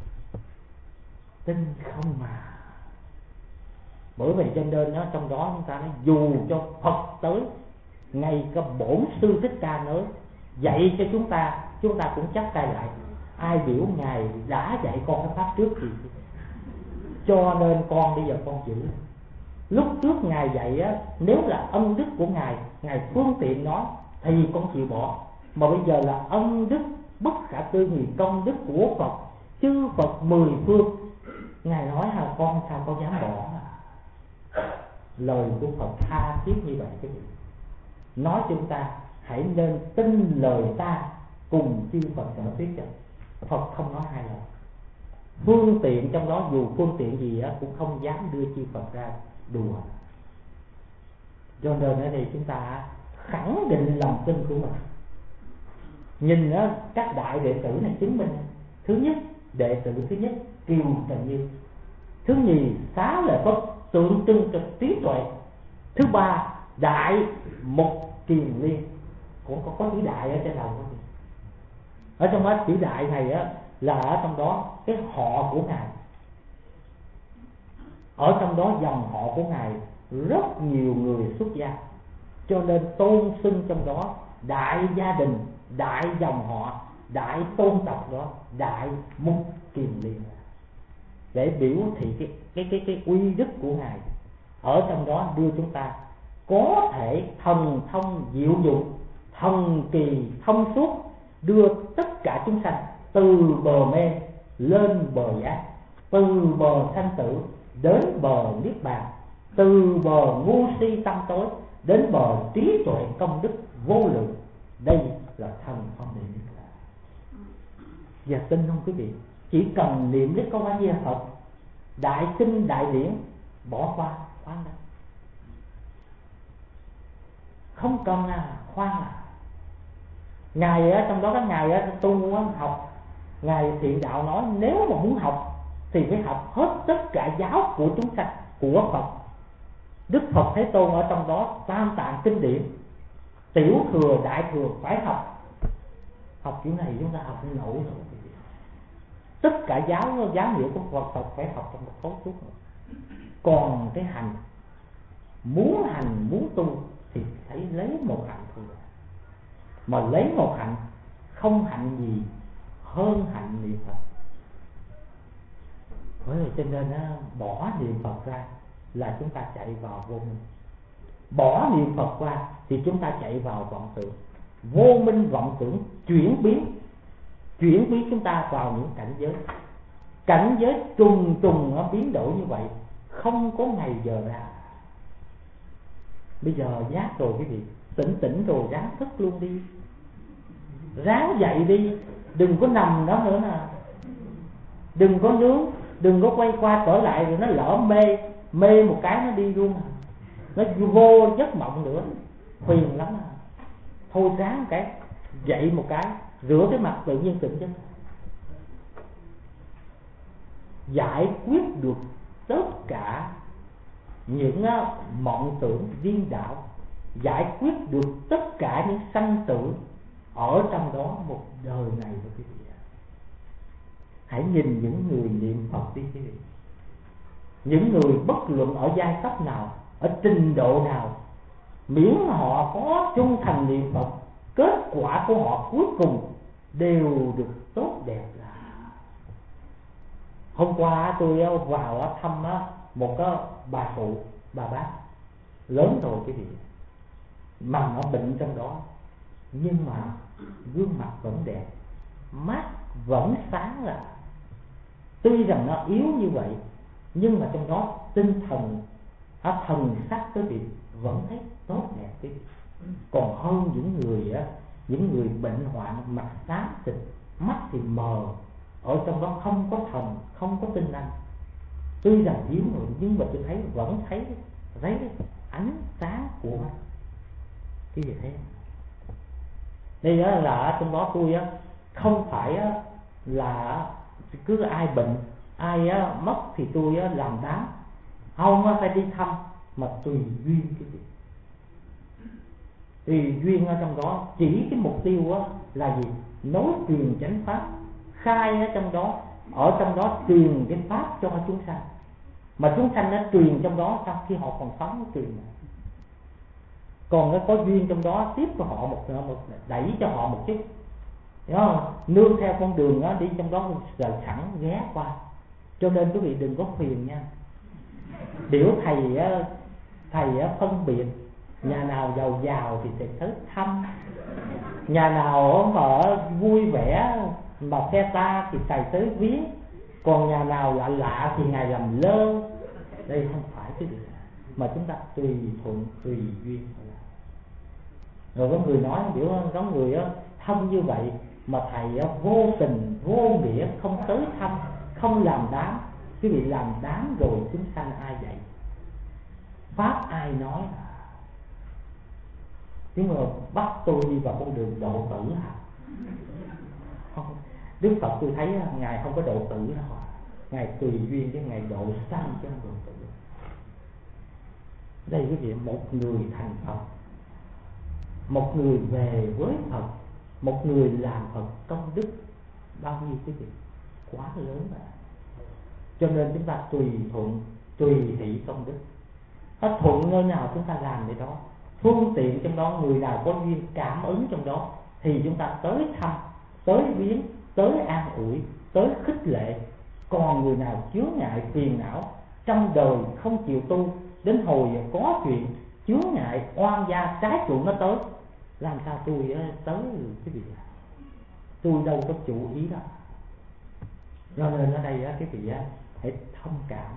Tin không mà. Bởi vậy cho nên nó trong đó chúng ta nói, dù cho Phật tới, ngay cái bổn sư Thích Ca nói dạy cho chúng ta, chúng ta cũng chắp tay lại. Ai biểu Ngài đã dạy con cái pháp trước thì cho nên con bây giờ con chịu. Lúc trước Ngài dạy á, nếu là ân đức của Ngài, Ngài phương tiện nói thì con chịu bỏ. Mà bây giờ là ân đức bất khả tư nghị công đức của Phật, chư Phật mười phương, Ngài nói là con sao con dám bỏ. Lời của Phật tha thiết như vậy quý vị, nói chúng ta hãy nên tin lời ta, cùng chư Phật sở thuyết cho. Phật không nói hai lời. Phương tiện trong đó, dù phương tiện gì á, cũng không dám đưa chư Phật ra đùa. Cho nên ở đây chúng ta khẳng định lòng tin của mình. Nhìn đó, các đại đệ tử này chứng minh: thứ nhất, đệ tử thứ nhất Kiều Trần Như; thứ nhì, Xá Lợi Phất tượng trưng cho trí tuệ; thứ ba, Đại Mục Kiền Liên. Cũng có, có chữ đại ở trên đầu của chị. Ở trong đó chữ đại này á, là ở trong đó cái họ của ngài. Ở trong đó dòng họ của ngài rất nhiều người xuất gia, cho nên tôn xưng trong đó đại gia đình, đại dòng họ, đại tôn tộc đó, Đại Mục Kiền Liên, để biểu thị cái cái cái cái uy đức của ngài. Ở trong đó đưa chúng ta có thể thần thông diệu dụng, thần kỳ thông suốt, đưa tất cả chúng sanh từ bờ mê lên bờ giác, từ bờ sanh tử đến bờ niết bàn, từ bờ ngu si tâm tối đến bờ trí tuệ công đức vô lượng. Đây là thần thông niệm Đức. Và tin không quý vị? Chỉ cần niệm Đức Câu A Di Đà Phật, đại kinh đại điển bỏ qua khoan đã, không cần à, khoan à. Ngài ở trong đó, các ngài ở tu học, ngài Thiện Đạo nói nếu mà muốn học thì phải học hết tất cả giáo của chúng sanh của Phật. Đức Phật Thế Tôn ở trong đó tam tạng kinh điển, tiểu thừa đại thừa phải học. Học kiểu này chúng ta học không nổi rồi. Tất cả giáo giáo nghĩa của Phật Phật phải học trong một cấu trúc. Còn cái hành, muốn hành muốn tu thì phải lấy một hạnh thôi. Mà lấy một hạnh, không hạnh gì hơn hạnh niệm Phật. Bởi vì cho nên á, bỏ niệm Phật ra là chúng ta chạy vào vô minh. Bỏ niệm Phật qua thì chúng ta chạy vào vọng tưởng. Vô minh vọng tưởng chuyển biến, chuyển biến chúng ta vào những cảnh giới. Cảnh giới trùng trùng nó biến đổi như vậy, không có ngày giờ ra. Bây giờ giác rồi quý vị, tỉnh tỉnh rồi ráng thức luôn đi, ráng dậy đi, đừng có nằm đó nữa nè, đừng có nướng, đừng có quay qua trở lại rồi nó lỡ mê, mê một cái nó đi luôn, nó vô giấc mộng nữa, phiền lắm à. Thôi ráng một cái, dậy một cái, rửa cái mặt tự nhiên tỉnh giấc, giải quyết được tất cả những mộng tưởng điên đảo, giải quyết được tất cả những sanh tử ở trong đó một đời này của quý vị. Hãy nhìn những người niệm Phật đi quý vị. Những người bất luận ở giai cấp nào, ở trình độ nào, miễn họ có trung thành niệm Phật, kết quả của họ cuối cùng đều được tốt đẹp. Là hôm qua tôi vào thăm một bà phụ, bà bác lớn rồi quý vị, mà nó bệnh trong đó, nhưng mà gương mặt vẫn đẹp, mắt vẫn sáng. Là tuy rằng nó yếu như vậy, nhưng mà trong đó tinh thần, thần sắc quý vị vẫn thấy tốt đẹp quý vị. Còn hơn những người á, những người bệnh hoạn, mặt xám xịt, mắt thì mờ, ở trong đó không có thần, không có tinh năng. Tuy rằng yếu rồi nhưng mà tôi thấy vẫn thấy thấy ánh sáng của mắt. Cái gì thế? Đây đó là trong đó tôi á, không phải á, là cứ ai bệnh, ai á, mất thì tôi á, làm đám, không á, phải đi thăm, mà tùy duyên cái gì. Tùy duyên ở trong đó, chỉ cái mục tiêu á, là gì? Nối truyền chánh pháp, khai ở trong đó, ở trong đó truyền cái pháp cho chúng sanh, mà chúng sanh nó truyền trong đó sau khi họ còn sống nó truyền. Còn nó có duyên trong đó tiếp cho họ một, một đẩy cho họ một chút, hiểu không? Nương theo con đường đó đi trong đó rồi sẵn ghé qua. Cho nên quý vị đừng có phiền nha. Biểu thầy thầy phân biệt, nhà nào giàu giàu thì thầy tới thăm, nhà nào mà vui vẻ mà phe ta thì thầy tới viếng, còn nhà nào lạ lạ thì ngài làm lơ. Đây không phải cái gì, mà chúng ta tùy thuận tùy duyên. Rồi có người nói kiểu có người á thăm như vậy mà thầy á, vô tình vô nghĩa không tới thăm, không làm đám. Quý vị làm đám rồi chúng sanh ai vậy? Pháp ai nói? nhưng mà bắt tôi đi vào con đường độ tử hả? Không, Đức Phật tôi thấy ngài không có độ tử đâu, ngài tùy duyên với ngài độ sanh chứ không độ tử. Đây quý vị, một người thành Phật, một người về với Phật, một người làm Phật, công đức bao nhiêu quý vị, quá lớn mà. Cho nên chúng ta tùy thuận, tùy hỷ công đức. Nó thuận nơi nào chúng ta làm để đó, phương tiện trong đó, người nào có duyên cảm ứng trong đó thì chúng ta tới thăm, tới viếng, tới an ủi, tới khích lệ. Còn người nào chướng ngại phiền não trong đời không chịu tu, đến hồi có chuyện chướng ngại oan gia trái chủ nó tới, làm sao tôi tới cái gì? Tôi đâu có chủ ý đó. Cho nên ở đây cái vị hãy thông cảm.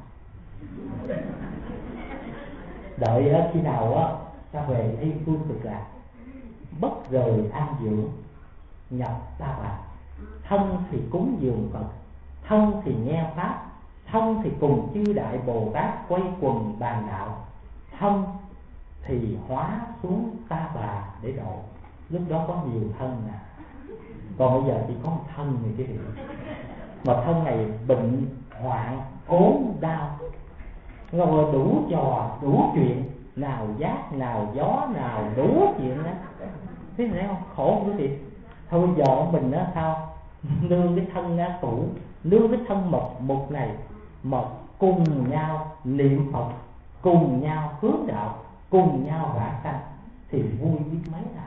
Đợi khi nào á ta về Tây phương cực lạc, bất rời an dưỡng, nhập ta bà. Thân thì cúng dường Phật, thân thì nghe pháp, thân thì cùng chư đại Bồ Tát quay quần bàn đạo, thân thì hóa xuống ta bà để độ. Lúc đó có nhiều thân nè, còn bây giờ chỉ có một thân này cái gì, mà thân này bệnh hoạn ốm đau, rồi đủ trò đủ chuyện, nào giác nào gió nào đủ chuyện đó, thấy không? Khổ quý vị. Thôi bây giờ mình á sao nương cái thân á tủ, nương cái thân mật mục này mà cùng nhau niệm Phật, cùng nhau hướng đạo, cùng nhau vãng sanh thì vui biết mấy nào.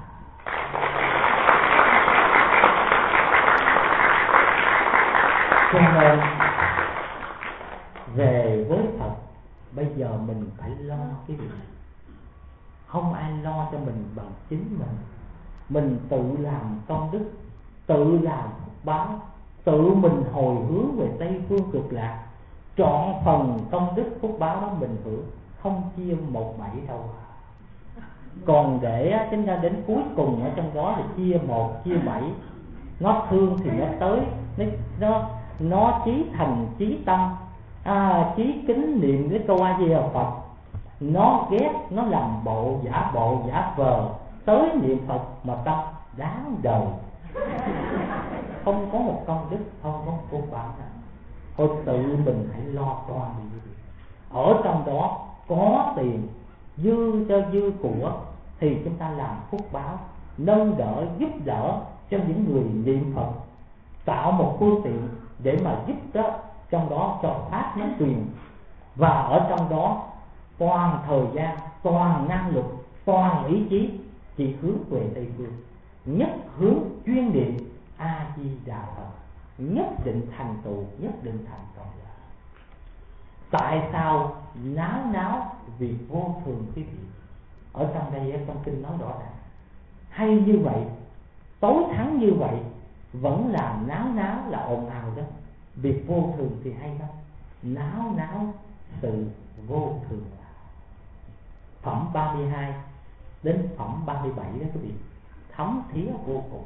Cho nên về với Phật bây giờ mình phải lo cái việc này. Không ai lo cho mình bằng chính mình. Mình tự làm công đức, tự làm phúc báo, tự mình hồi hướng về Tây phương cực lạc, trọn phần công đức phúc báo đó mình hưởng, không chia một bảy đâu. Còn để chúng ta đến cuối cùng ở trong đó thì chia một chia bảy, nó thương thì nó tới, nó nó, nó chí thành chí tâm, à, chí kính niệm cái câu A Di Đà Phật, nó ghét, nó làm bộ giả bộ giả vờ, tới niệm Phật mà tâm đáng đời, không có một công đức, không có một phúc báo nào. Thôi tự mình hãy lo toan đi. Ở trong đó có tiền dư cho dư của thì chúng ta làm phúc báo, nâng đỡ giúp đỡ cho những người niệm Phật, tạo một phương tiện để mà giúp đó, trong đó cho pháp nó truyền. Và ở trong đó toàn thời gian, toàn năng lực, toàn ý chí chỉ hướng về Tây phương, nhất hướng chuyên niệm A Di Đà Phật, nhất định thành tựu, nhất định thành công. Tại sao náo náo vì vô thường quý vị? Ở trong đây trong kinh nói rõ ràng, hay như vậy, tối thắng như vậy, vẫn làm náo náo là ồn ào đó. Việc vô thường thì hay lắm, náo náo sự vô thường. Phẩm ba mươi hai đến phẩm ba mươi bảy đó quý vị, thấm thía vô cùng.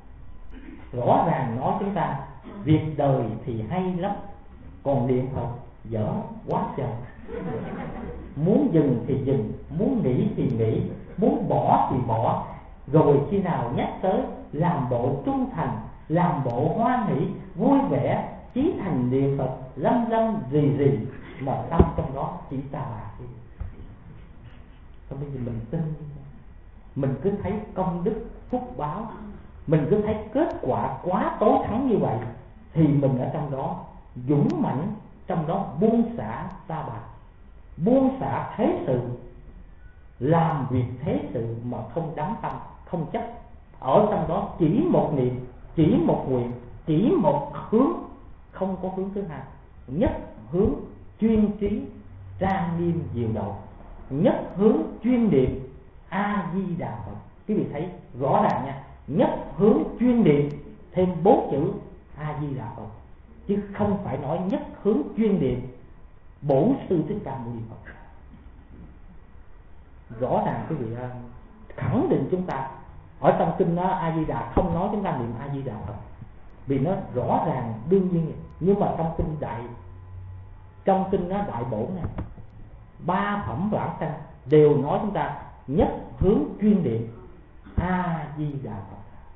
Rõ ràng nói chúng ta, việc đời thì hay lắm, còn niệm Phật dở quá trời. Muốn dừng thì dừng, muốn nghỉ thì nghỉ, muốn bỏ thì bỏ. Rồi khi nào nhắc tới làm bộ trung thành, làm bộ hoan hỷ, vui vẻ, chí thành niệm Phật, lâm lâm rì rì, mà tâm trong đó chỉ ta bà. Còn bây giờ mình tin, mình cứ thấy công đức phúc báo, mình cứ thấy kết quả quá tối thắng như vậy, thì mình ở trong đó dũng mãnh, trong đó buông xả ta bà, buông xả thế sự, làm việc thế sự mà không đắm tâm, không chấp. Ở trong đó chỉ một niệm, chỉ một nguyện, chỉ một hướng, không có hướng thứ hai. Nhất hướng chuyên trí trang nghiêm diệu độ, nhất hướng chuyên niệm A Di Đà Phật. Quý vị thấy rõ ràng nha, nhất hướng chuyên niệm thêm bốn chữ A Di Đà Phật, chứ không phải nói nhất hướng chuyên niệm Bổn Sư Thích Ca Mâu Ni Phật. Rõ ràng quý vị khẳng định chúng ta ở trong kinh đó, A Di Đà không nói chúng ta niệm A Di Đà Phật, vì nó rõ ràng đương nhiên. Nhưng mà trong kinh đại trong kinh nó đại bổn này, ba phẩm vãng sanh đều nói chúng ta nhất hướng chuyên niệm A Di Đà Phật.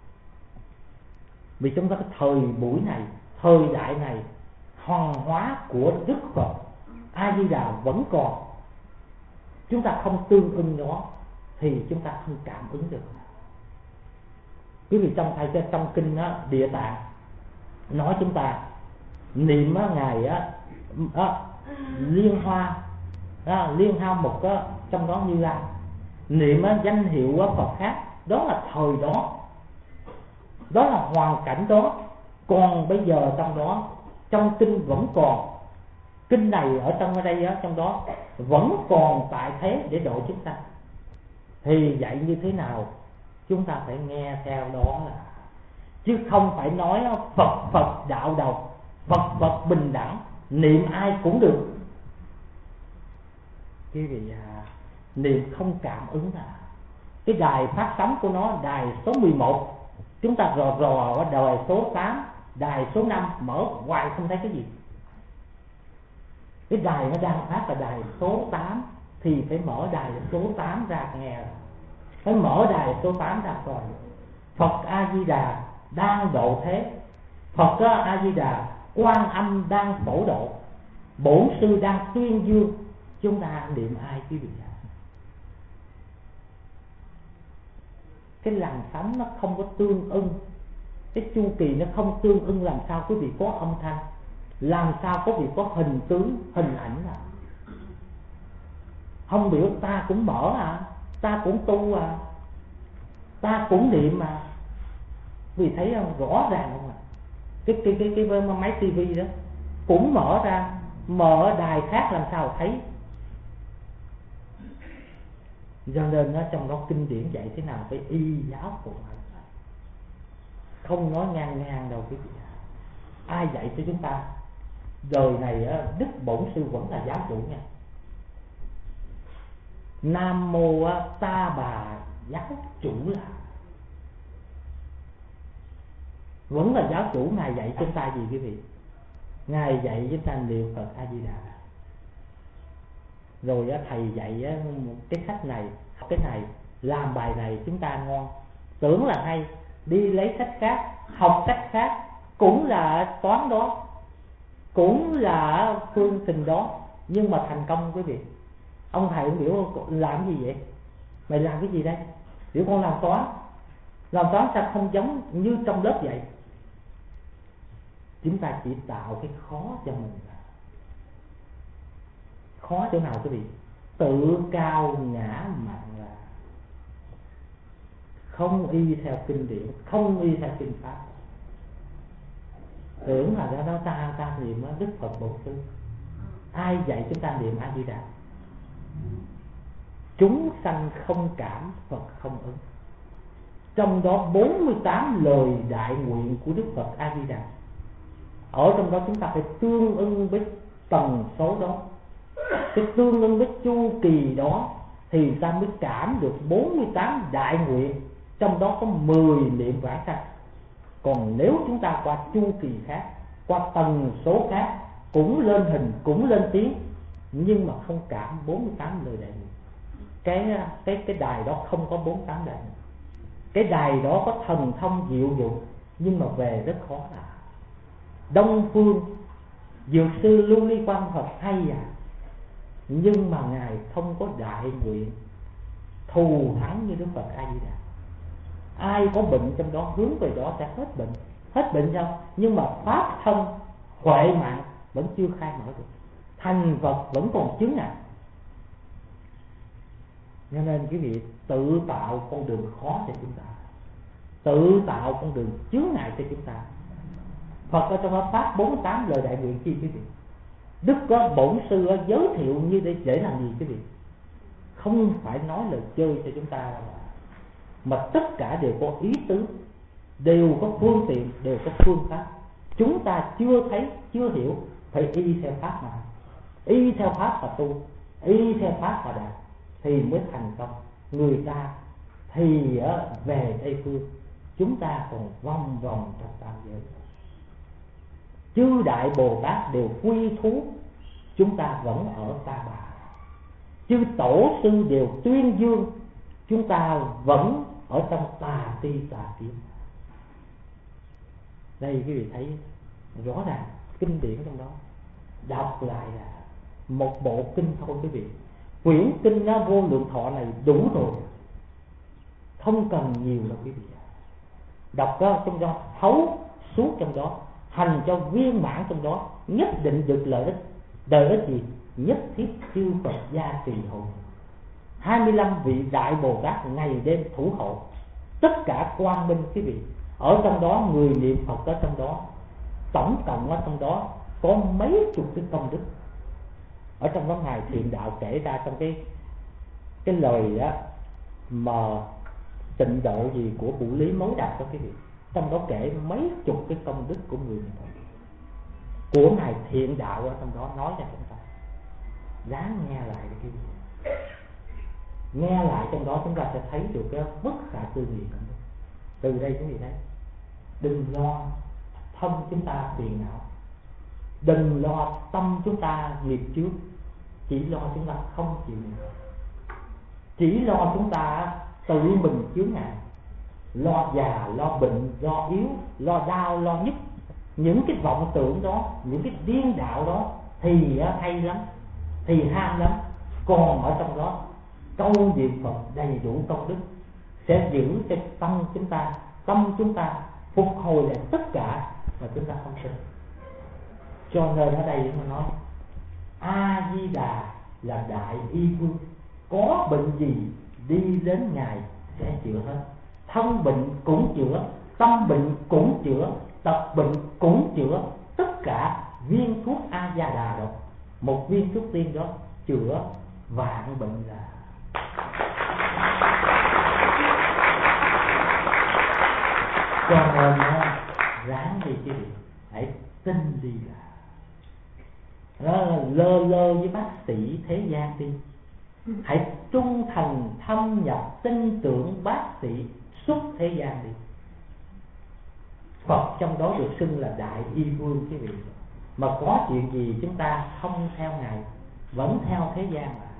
Vì trong cái thời buổi này, thời đại này, hoàng hóa của Đức Phật A Di Đà vẫn còn. Chúng ta không tương ưng nó thì chúng ta không cảm ứng được. Quý vị trong thầy trong kinh đó, Địa Tạng nói chúng ta niệm á, ngày á, á liên hoa á, liên hoa một á, trong đó Như Lai, niệm á, danh hiệu á, Phật khác, đó là thời đó, đó là hoàn cảnh đó. Còn bây giờ trong đó, trong kinh vẫn còn, kinh này ở trong ở đây á, trong đó vẫn còn tại thế để độ chúng ta. Thì dạy như thế nào chúng ta phải nghe theo đó, là chứ không phải nói Phật Phật đạo đầu, Phật Phật bình đẳng, niệm ai cũng được. Quý vị à, niệm không cảm ứng à. Cái đài phát sóng của nó, đài số mười một, chúng ta rò rò ở đài số tám, đài số năm, mở hoài không thấy cái gì. Cái đài nó đang phát là đài số tám thì phải mở đài số tám ra nghe, phải mở đài số tám ra coi. Phật A Di Đà đang độ thế, Phật A Di Đà Quan Âm đang phổ độ, Bổn Sư đang tuyên dương. Chúng ta niệm ai quý vị ạ? Cái làn sóng nó không có tương ưng, cái chu kỳ nó không tương ưng, làm sao quý vị có âm thanh, làm sao quý vị có hình tướng, hình ảnh à? Không biểu ta cũng mở à, ta cũng tu à, ta cũng niệm à. Vì thấy không, rõ ràng không ạ? Cái cái cái cái, cái máy tivi đó cũng mở ra, mở đài khác làm sao thấy. Do nên nó trong đó kinh điển dạy thế nào phải y giáo của mọi người, không nói ngang ngang đâu quý vị. Ai dạy cho chúng ta? Đời này á, Đức Bổn Sư vẫn là giáo chủ nha. Nam Mô Ta Bà giáo chủ là vẫn là giáo chủ. Ngài dạy chúng ta gì quý vị? Ngài dạy chúng ta niệm Phật A Di Đà. Rồi á, thầy dạy á, cái sách này, cái này, làm bài này chúng ta ngon, tưởng là hay, đi lấy sách khác, học sách khác, cũng là toán đó, cũng là phương trình đó, nhưng mà thành công quý vị. Ông thầy cũng biểu làm gì vậy? Mày làm cái gì đây? Biểu con làm toán. Làm toán sao không giống như trong lớp vậy? Chúng ta chỉ tạo cái khó cho mình. Khó chỗ nào quý vị? Tự cao ngã mạn là không y theo kinh điển, không y theo kinh pháp. Tưởng là đó ta ta niệm Đức Phật Bổn Sư. Ai dạy chúng ta niệm A Di Đà? Chúng sanh không cảm, Phật không ứng. Trong đó bốn mươi tám lời đại nguyện của Đức Phật A Di Đà, ở trong đó chúng ta phải tương ưng với tần số đó, cái tương ưng với chu kỳ đó, thì ta mới cảm được bốn mươi tám đại nguyện. Trong đó có mười niệm vãng sanh. Còn nếu chúng ta qua chu kỳ khác, qua tần số khác, cũng lên hình, cũng lên tiếng, nhưng mà không cảm bốn mươi tám lời đại nguyện, cái cái cái đài đó không có bốn mươi tám đại nguyện. Cái đài đó có thần thông diệu dụng, nhưng mà về rất khó là Đông Phương Dược Sư Lưu Ly Quang Phật hay à, nhưng mà ngài không có đại nguyện thù thắng như Đức Phật A Di Đà. Ai có bệnh trong đó hướng về đó sẽ hết bệnh. Hết bệnh sao? Nhưng mà pháp thông huệ mạng vẫn chưa khai mở được, thành Phật vẫn còn chứng ngại. Cho nên quý vị tự tạo con đường khó cho chúng ta, tự tạo con đường chướng ngại cho chúng ta. Phật ở trong đó phát bốn mươi tám lời đại nguyện chi quý vị? Đức có Bổn Sư giới thiệu như để, để làm gì quý vị? Không phải nói lời chơi cho chúng ta, mà tất cả đều có ý tứ, đều có phương tiện, đều có phương pháp. Chúng ta chưa thấy, chưa hiểu, phải y theo pháp mà, y theo pháp mà tu, y theo pháp mà đạt thì mới thành công. Người ta thì về Tây Phương, chúng ta còn vòng vòng trong tam giới. Chư Đại Bồ Tát đều quy thú, chúng ta vẫn ở Ta Bà. Chư Tổ Sư đều tuyên dương, chúng ta vẫn ở trong tà ti tà kiến. Đây quý vị thấy rõ ràng kinh điển trong đó, đọc lại là một bộ kinh thôi quý vị. Quyển kinh nó Vô Lượng Thọ này đủ rồi, không cần nhiều đâu quý vị. Đọc đó trong đó, thấu suốt trong đó, hành cho viên mãn trong đó, nhất định được lợi ích. Lợi ích gì? Nhất thiết chư Phật gia trì hộ, hai mươi lăm vị đại Bồ Tát ngày đêm thủ hộ, tất cả quang minh quý vị. Ở trong đó người niệm Phật ở trong đó, tổng cộng ở trong đó có mấy chục cái công đức. Ở trong đó Ngài Thiện Đạo kể ra trong cái cái lời đó mà Tịnh Độ gì của Bủ Lý Mối Đạt đó quý vị, trong đó kể mấy chục cái công đức của người niệm Phật, của Ngài Thiện Đạo ở trong đó nói cho chúng ta. Ráng nghe lại đi quý vị, nghe lại trong đó chúng ta sẽ thấy được cái bất khả tư nghị. Từ đây quý vị thấy, đừng lo thân chúng ta phiền não, đừng lo tâm chúng ta nghiệp trước, chỉ lo chúng ta không chịu niệm, chỉ lo chúng ta tự mình chướng ngại, lo già, lo bệnh, lo yếu, lo đau, lo nhức. Những cái vọng tưởng đó, những cái điên đạo đó thì hay lắm, thì ham lắm. Còn ở trong đó câu niệm Phật đầy đủ công đức sẽ giữ cho tâm chúng ta, tâm chúng ta phục hồi lại tất cả mà chúng ta không tin. Cho nên ở đây nó nói A Di Đà là đại y vương, có bệnh gì đi đến Ngài sẽ chữa hết. Thân bệnh cũng chữa, tâm bệnh cũng chữa, tật bệnh cũng chữa. Tất cả viên thuốc A Di Đà đó, một viên thuốc tiên đó chữa vạn bệnh là. Cho nên ráng đi chứ, hãy tin đi là đó, lơ lơ với bác sĩ thế gian đi, hãy trung thành thâm nhập tin tưởng bác sĩ xuất thế gian đi. Phật trong đó được xưng là đại y vương quý vị, mà có chuyện gì chúng ta không theo Ngài, vẫn theo thế gian mà.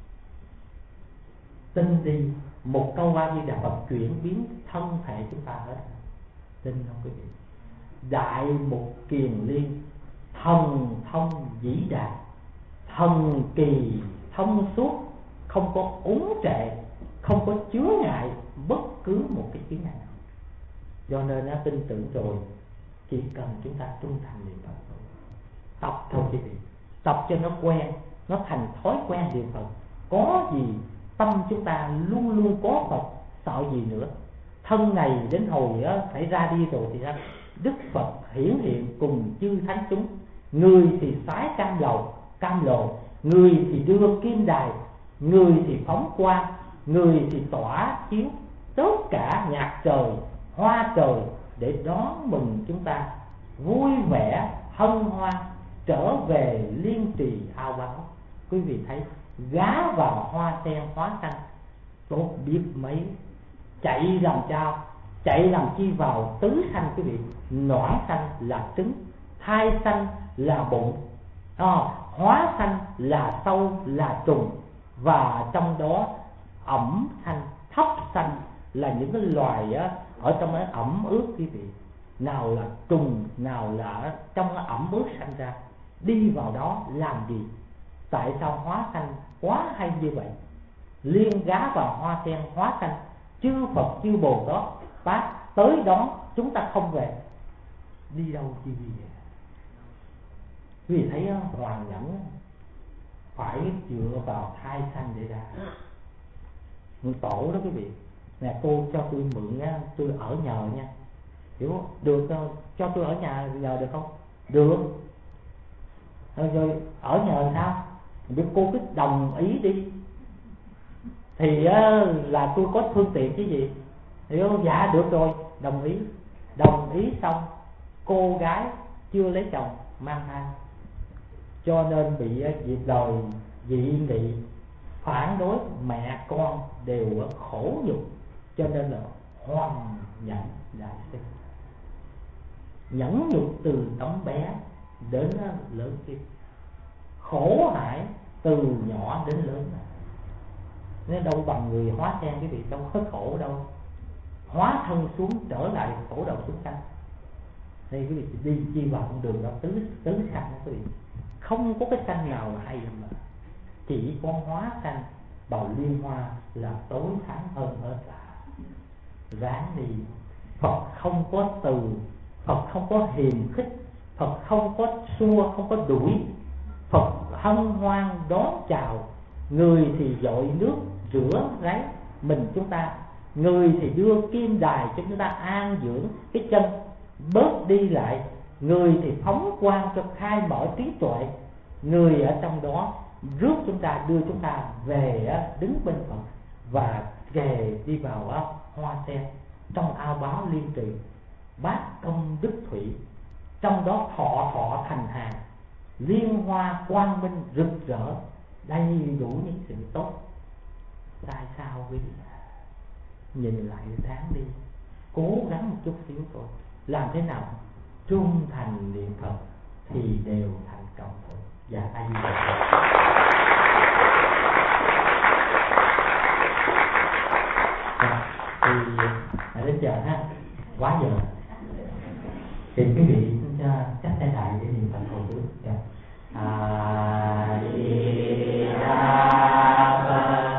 Tin đi, một câu A Di Đà Phật chuyển biến thân thể chúng ta hết. Tin không quý vị? Đại Mục Kiền Liên, thần thông vĩ đại, thần kỳ thông suốt, không có úng trệ, không có chướng ngại bất cứ một cái chướng ngại nào. Do nên nó tin tưởng rồi, chỉ cần chúng ta trung thành niệm Phật thôi, tập thôi quý vị, tập cho nó quen, nó thành thói quen niệm Phật. Có gì tâm chúng ta luôn luôn có Phật, sợ gì nữa. Thân này đến hồi đó, phải ra đi rồi thì sao? Đức Phật hiển hiện cùng chư thánh chúng, người thì sái cam lầu cam lộ, người thì đưa kim đài, người thì phóng quang, người thì tỏa chiếu, tất cả nhạc trời hoa trời để đón mừng chúng ta vui vẻ hân hoan trở về liên trì ao báo. Quý vị thấy gá vào hoa sen hóa xanh tốt biết mấy. Chạy làm sao? Chạy làm chi vào tứ sanh quý vị. Noãn sanh là trứng, thai sanh là bụng, à, hóa sanh là sâu là trùng, và trong đó ẩm sanh thấp sanh là những cái loài á, ở trong cái ẩm ướt quý vị. Nào là trùng, nào là trong cái ẩm ướt sanh ra. Đi vào đó làm gì? Tại sao hóa sanh quá hay như vậy? Liên gá vào hoa sen hóa sanh, chư Phật chư Bồ Tát Bác tới đón chúng ta không về, đi đâu chi gì vậy? Quý vị thấy đó, Hoàng Nhẫn phải dựa vào thai sanh để ra. Tổ đó quý vị, nè cô cho tôi mượn á, tôi ở nhờ nha, hiểu không? Được không? Cho tôi ở nhà nhờ được không? Được. Rồi, rồi ở nhờ sao? Biết cô cứ đồng ý đi, thì á, là tôi có phương tiện chứ gì, hiểu không? Dạ được rồi, đồng ý. Đồng ý xong, cô gái chưa lấy chồng mang thai, cho nên bị việc đời dị nghị phản đối, mẹ con đều khổ nhục, cho nên là Hoàng Nhẫn đại sinh. Nhẫn nhục từ tấm bé đến lớn kia, khổ hại từ nhỏ đến lớn này. Nên đâu bằng người hóa sen quý vị, đâu có khổ đâu. hóa thân xuống trở lại khổ đầu chúng sanh. Đây quý vị đi chi vào con đường đó tứ tứ sanh quý vị, không có cái sanh nào hay mà chỉ có hóa sanh bào liên hoa là tối thắng hơn hết cả. Ráng đi. Phật không có từ, Phật không có hiềm khích, Phật không có xua, không có đuổi. Phật hân hoan đón chào. Người thì dội nước rửa ráy mình chúng ta, người thì đưa kim đài cho chúng ta an dưỡng cái chân bớt đi lại, người thì phóng quang cho khai mở trí tuệ, người ở trong đó rước chúng ta, đưa chúng ta về đứng bên Phật và kề đi vào hoa sen trong ao báo liên trì, bát công đức thủy, trong đó thọ thọ thành hàng, liên hoa quang minh rực rỡ, đầy đủ những sự tốt. Tại sao quý vị nhìn lại ráng đi, cố gắng một chút xíu thôi, làm thế nào trung thành niệm Phật thì đều thành công thôi. Dạ A Di Đà Phật. Thì đã đến giờ ha, quá giờ thì quý vị chắc tay lại để niệm Phật hồi hướng. Dạ. A Di Đà Phật.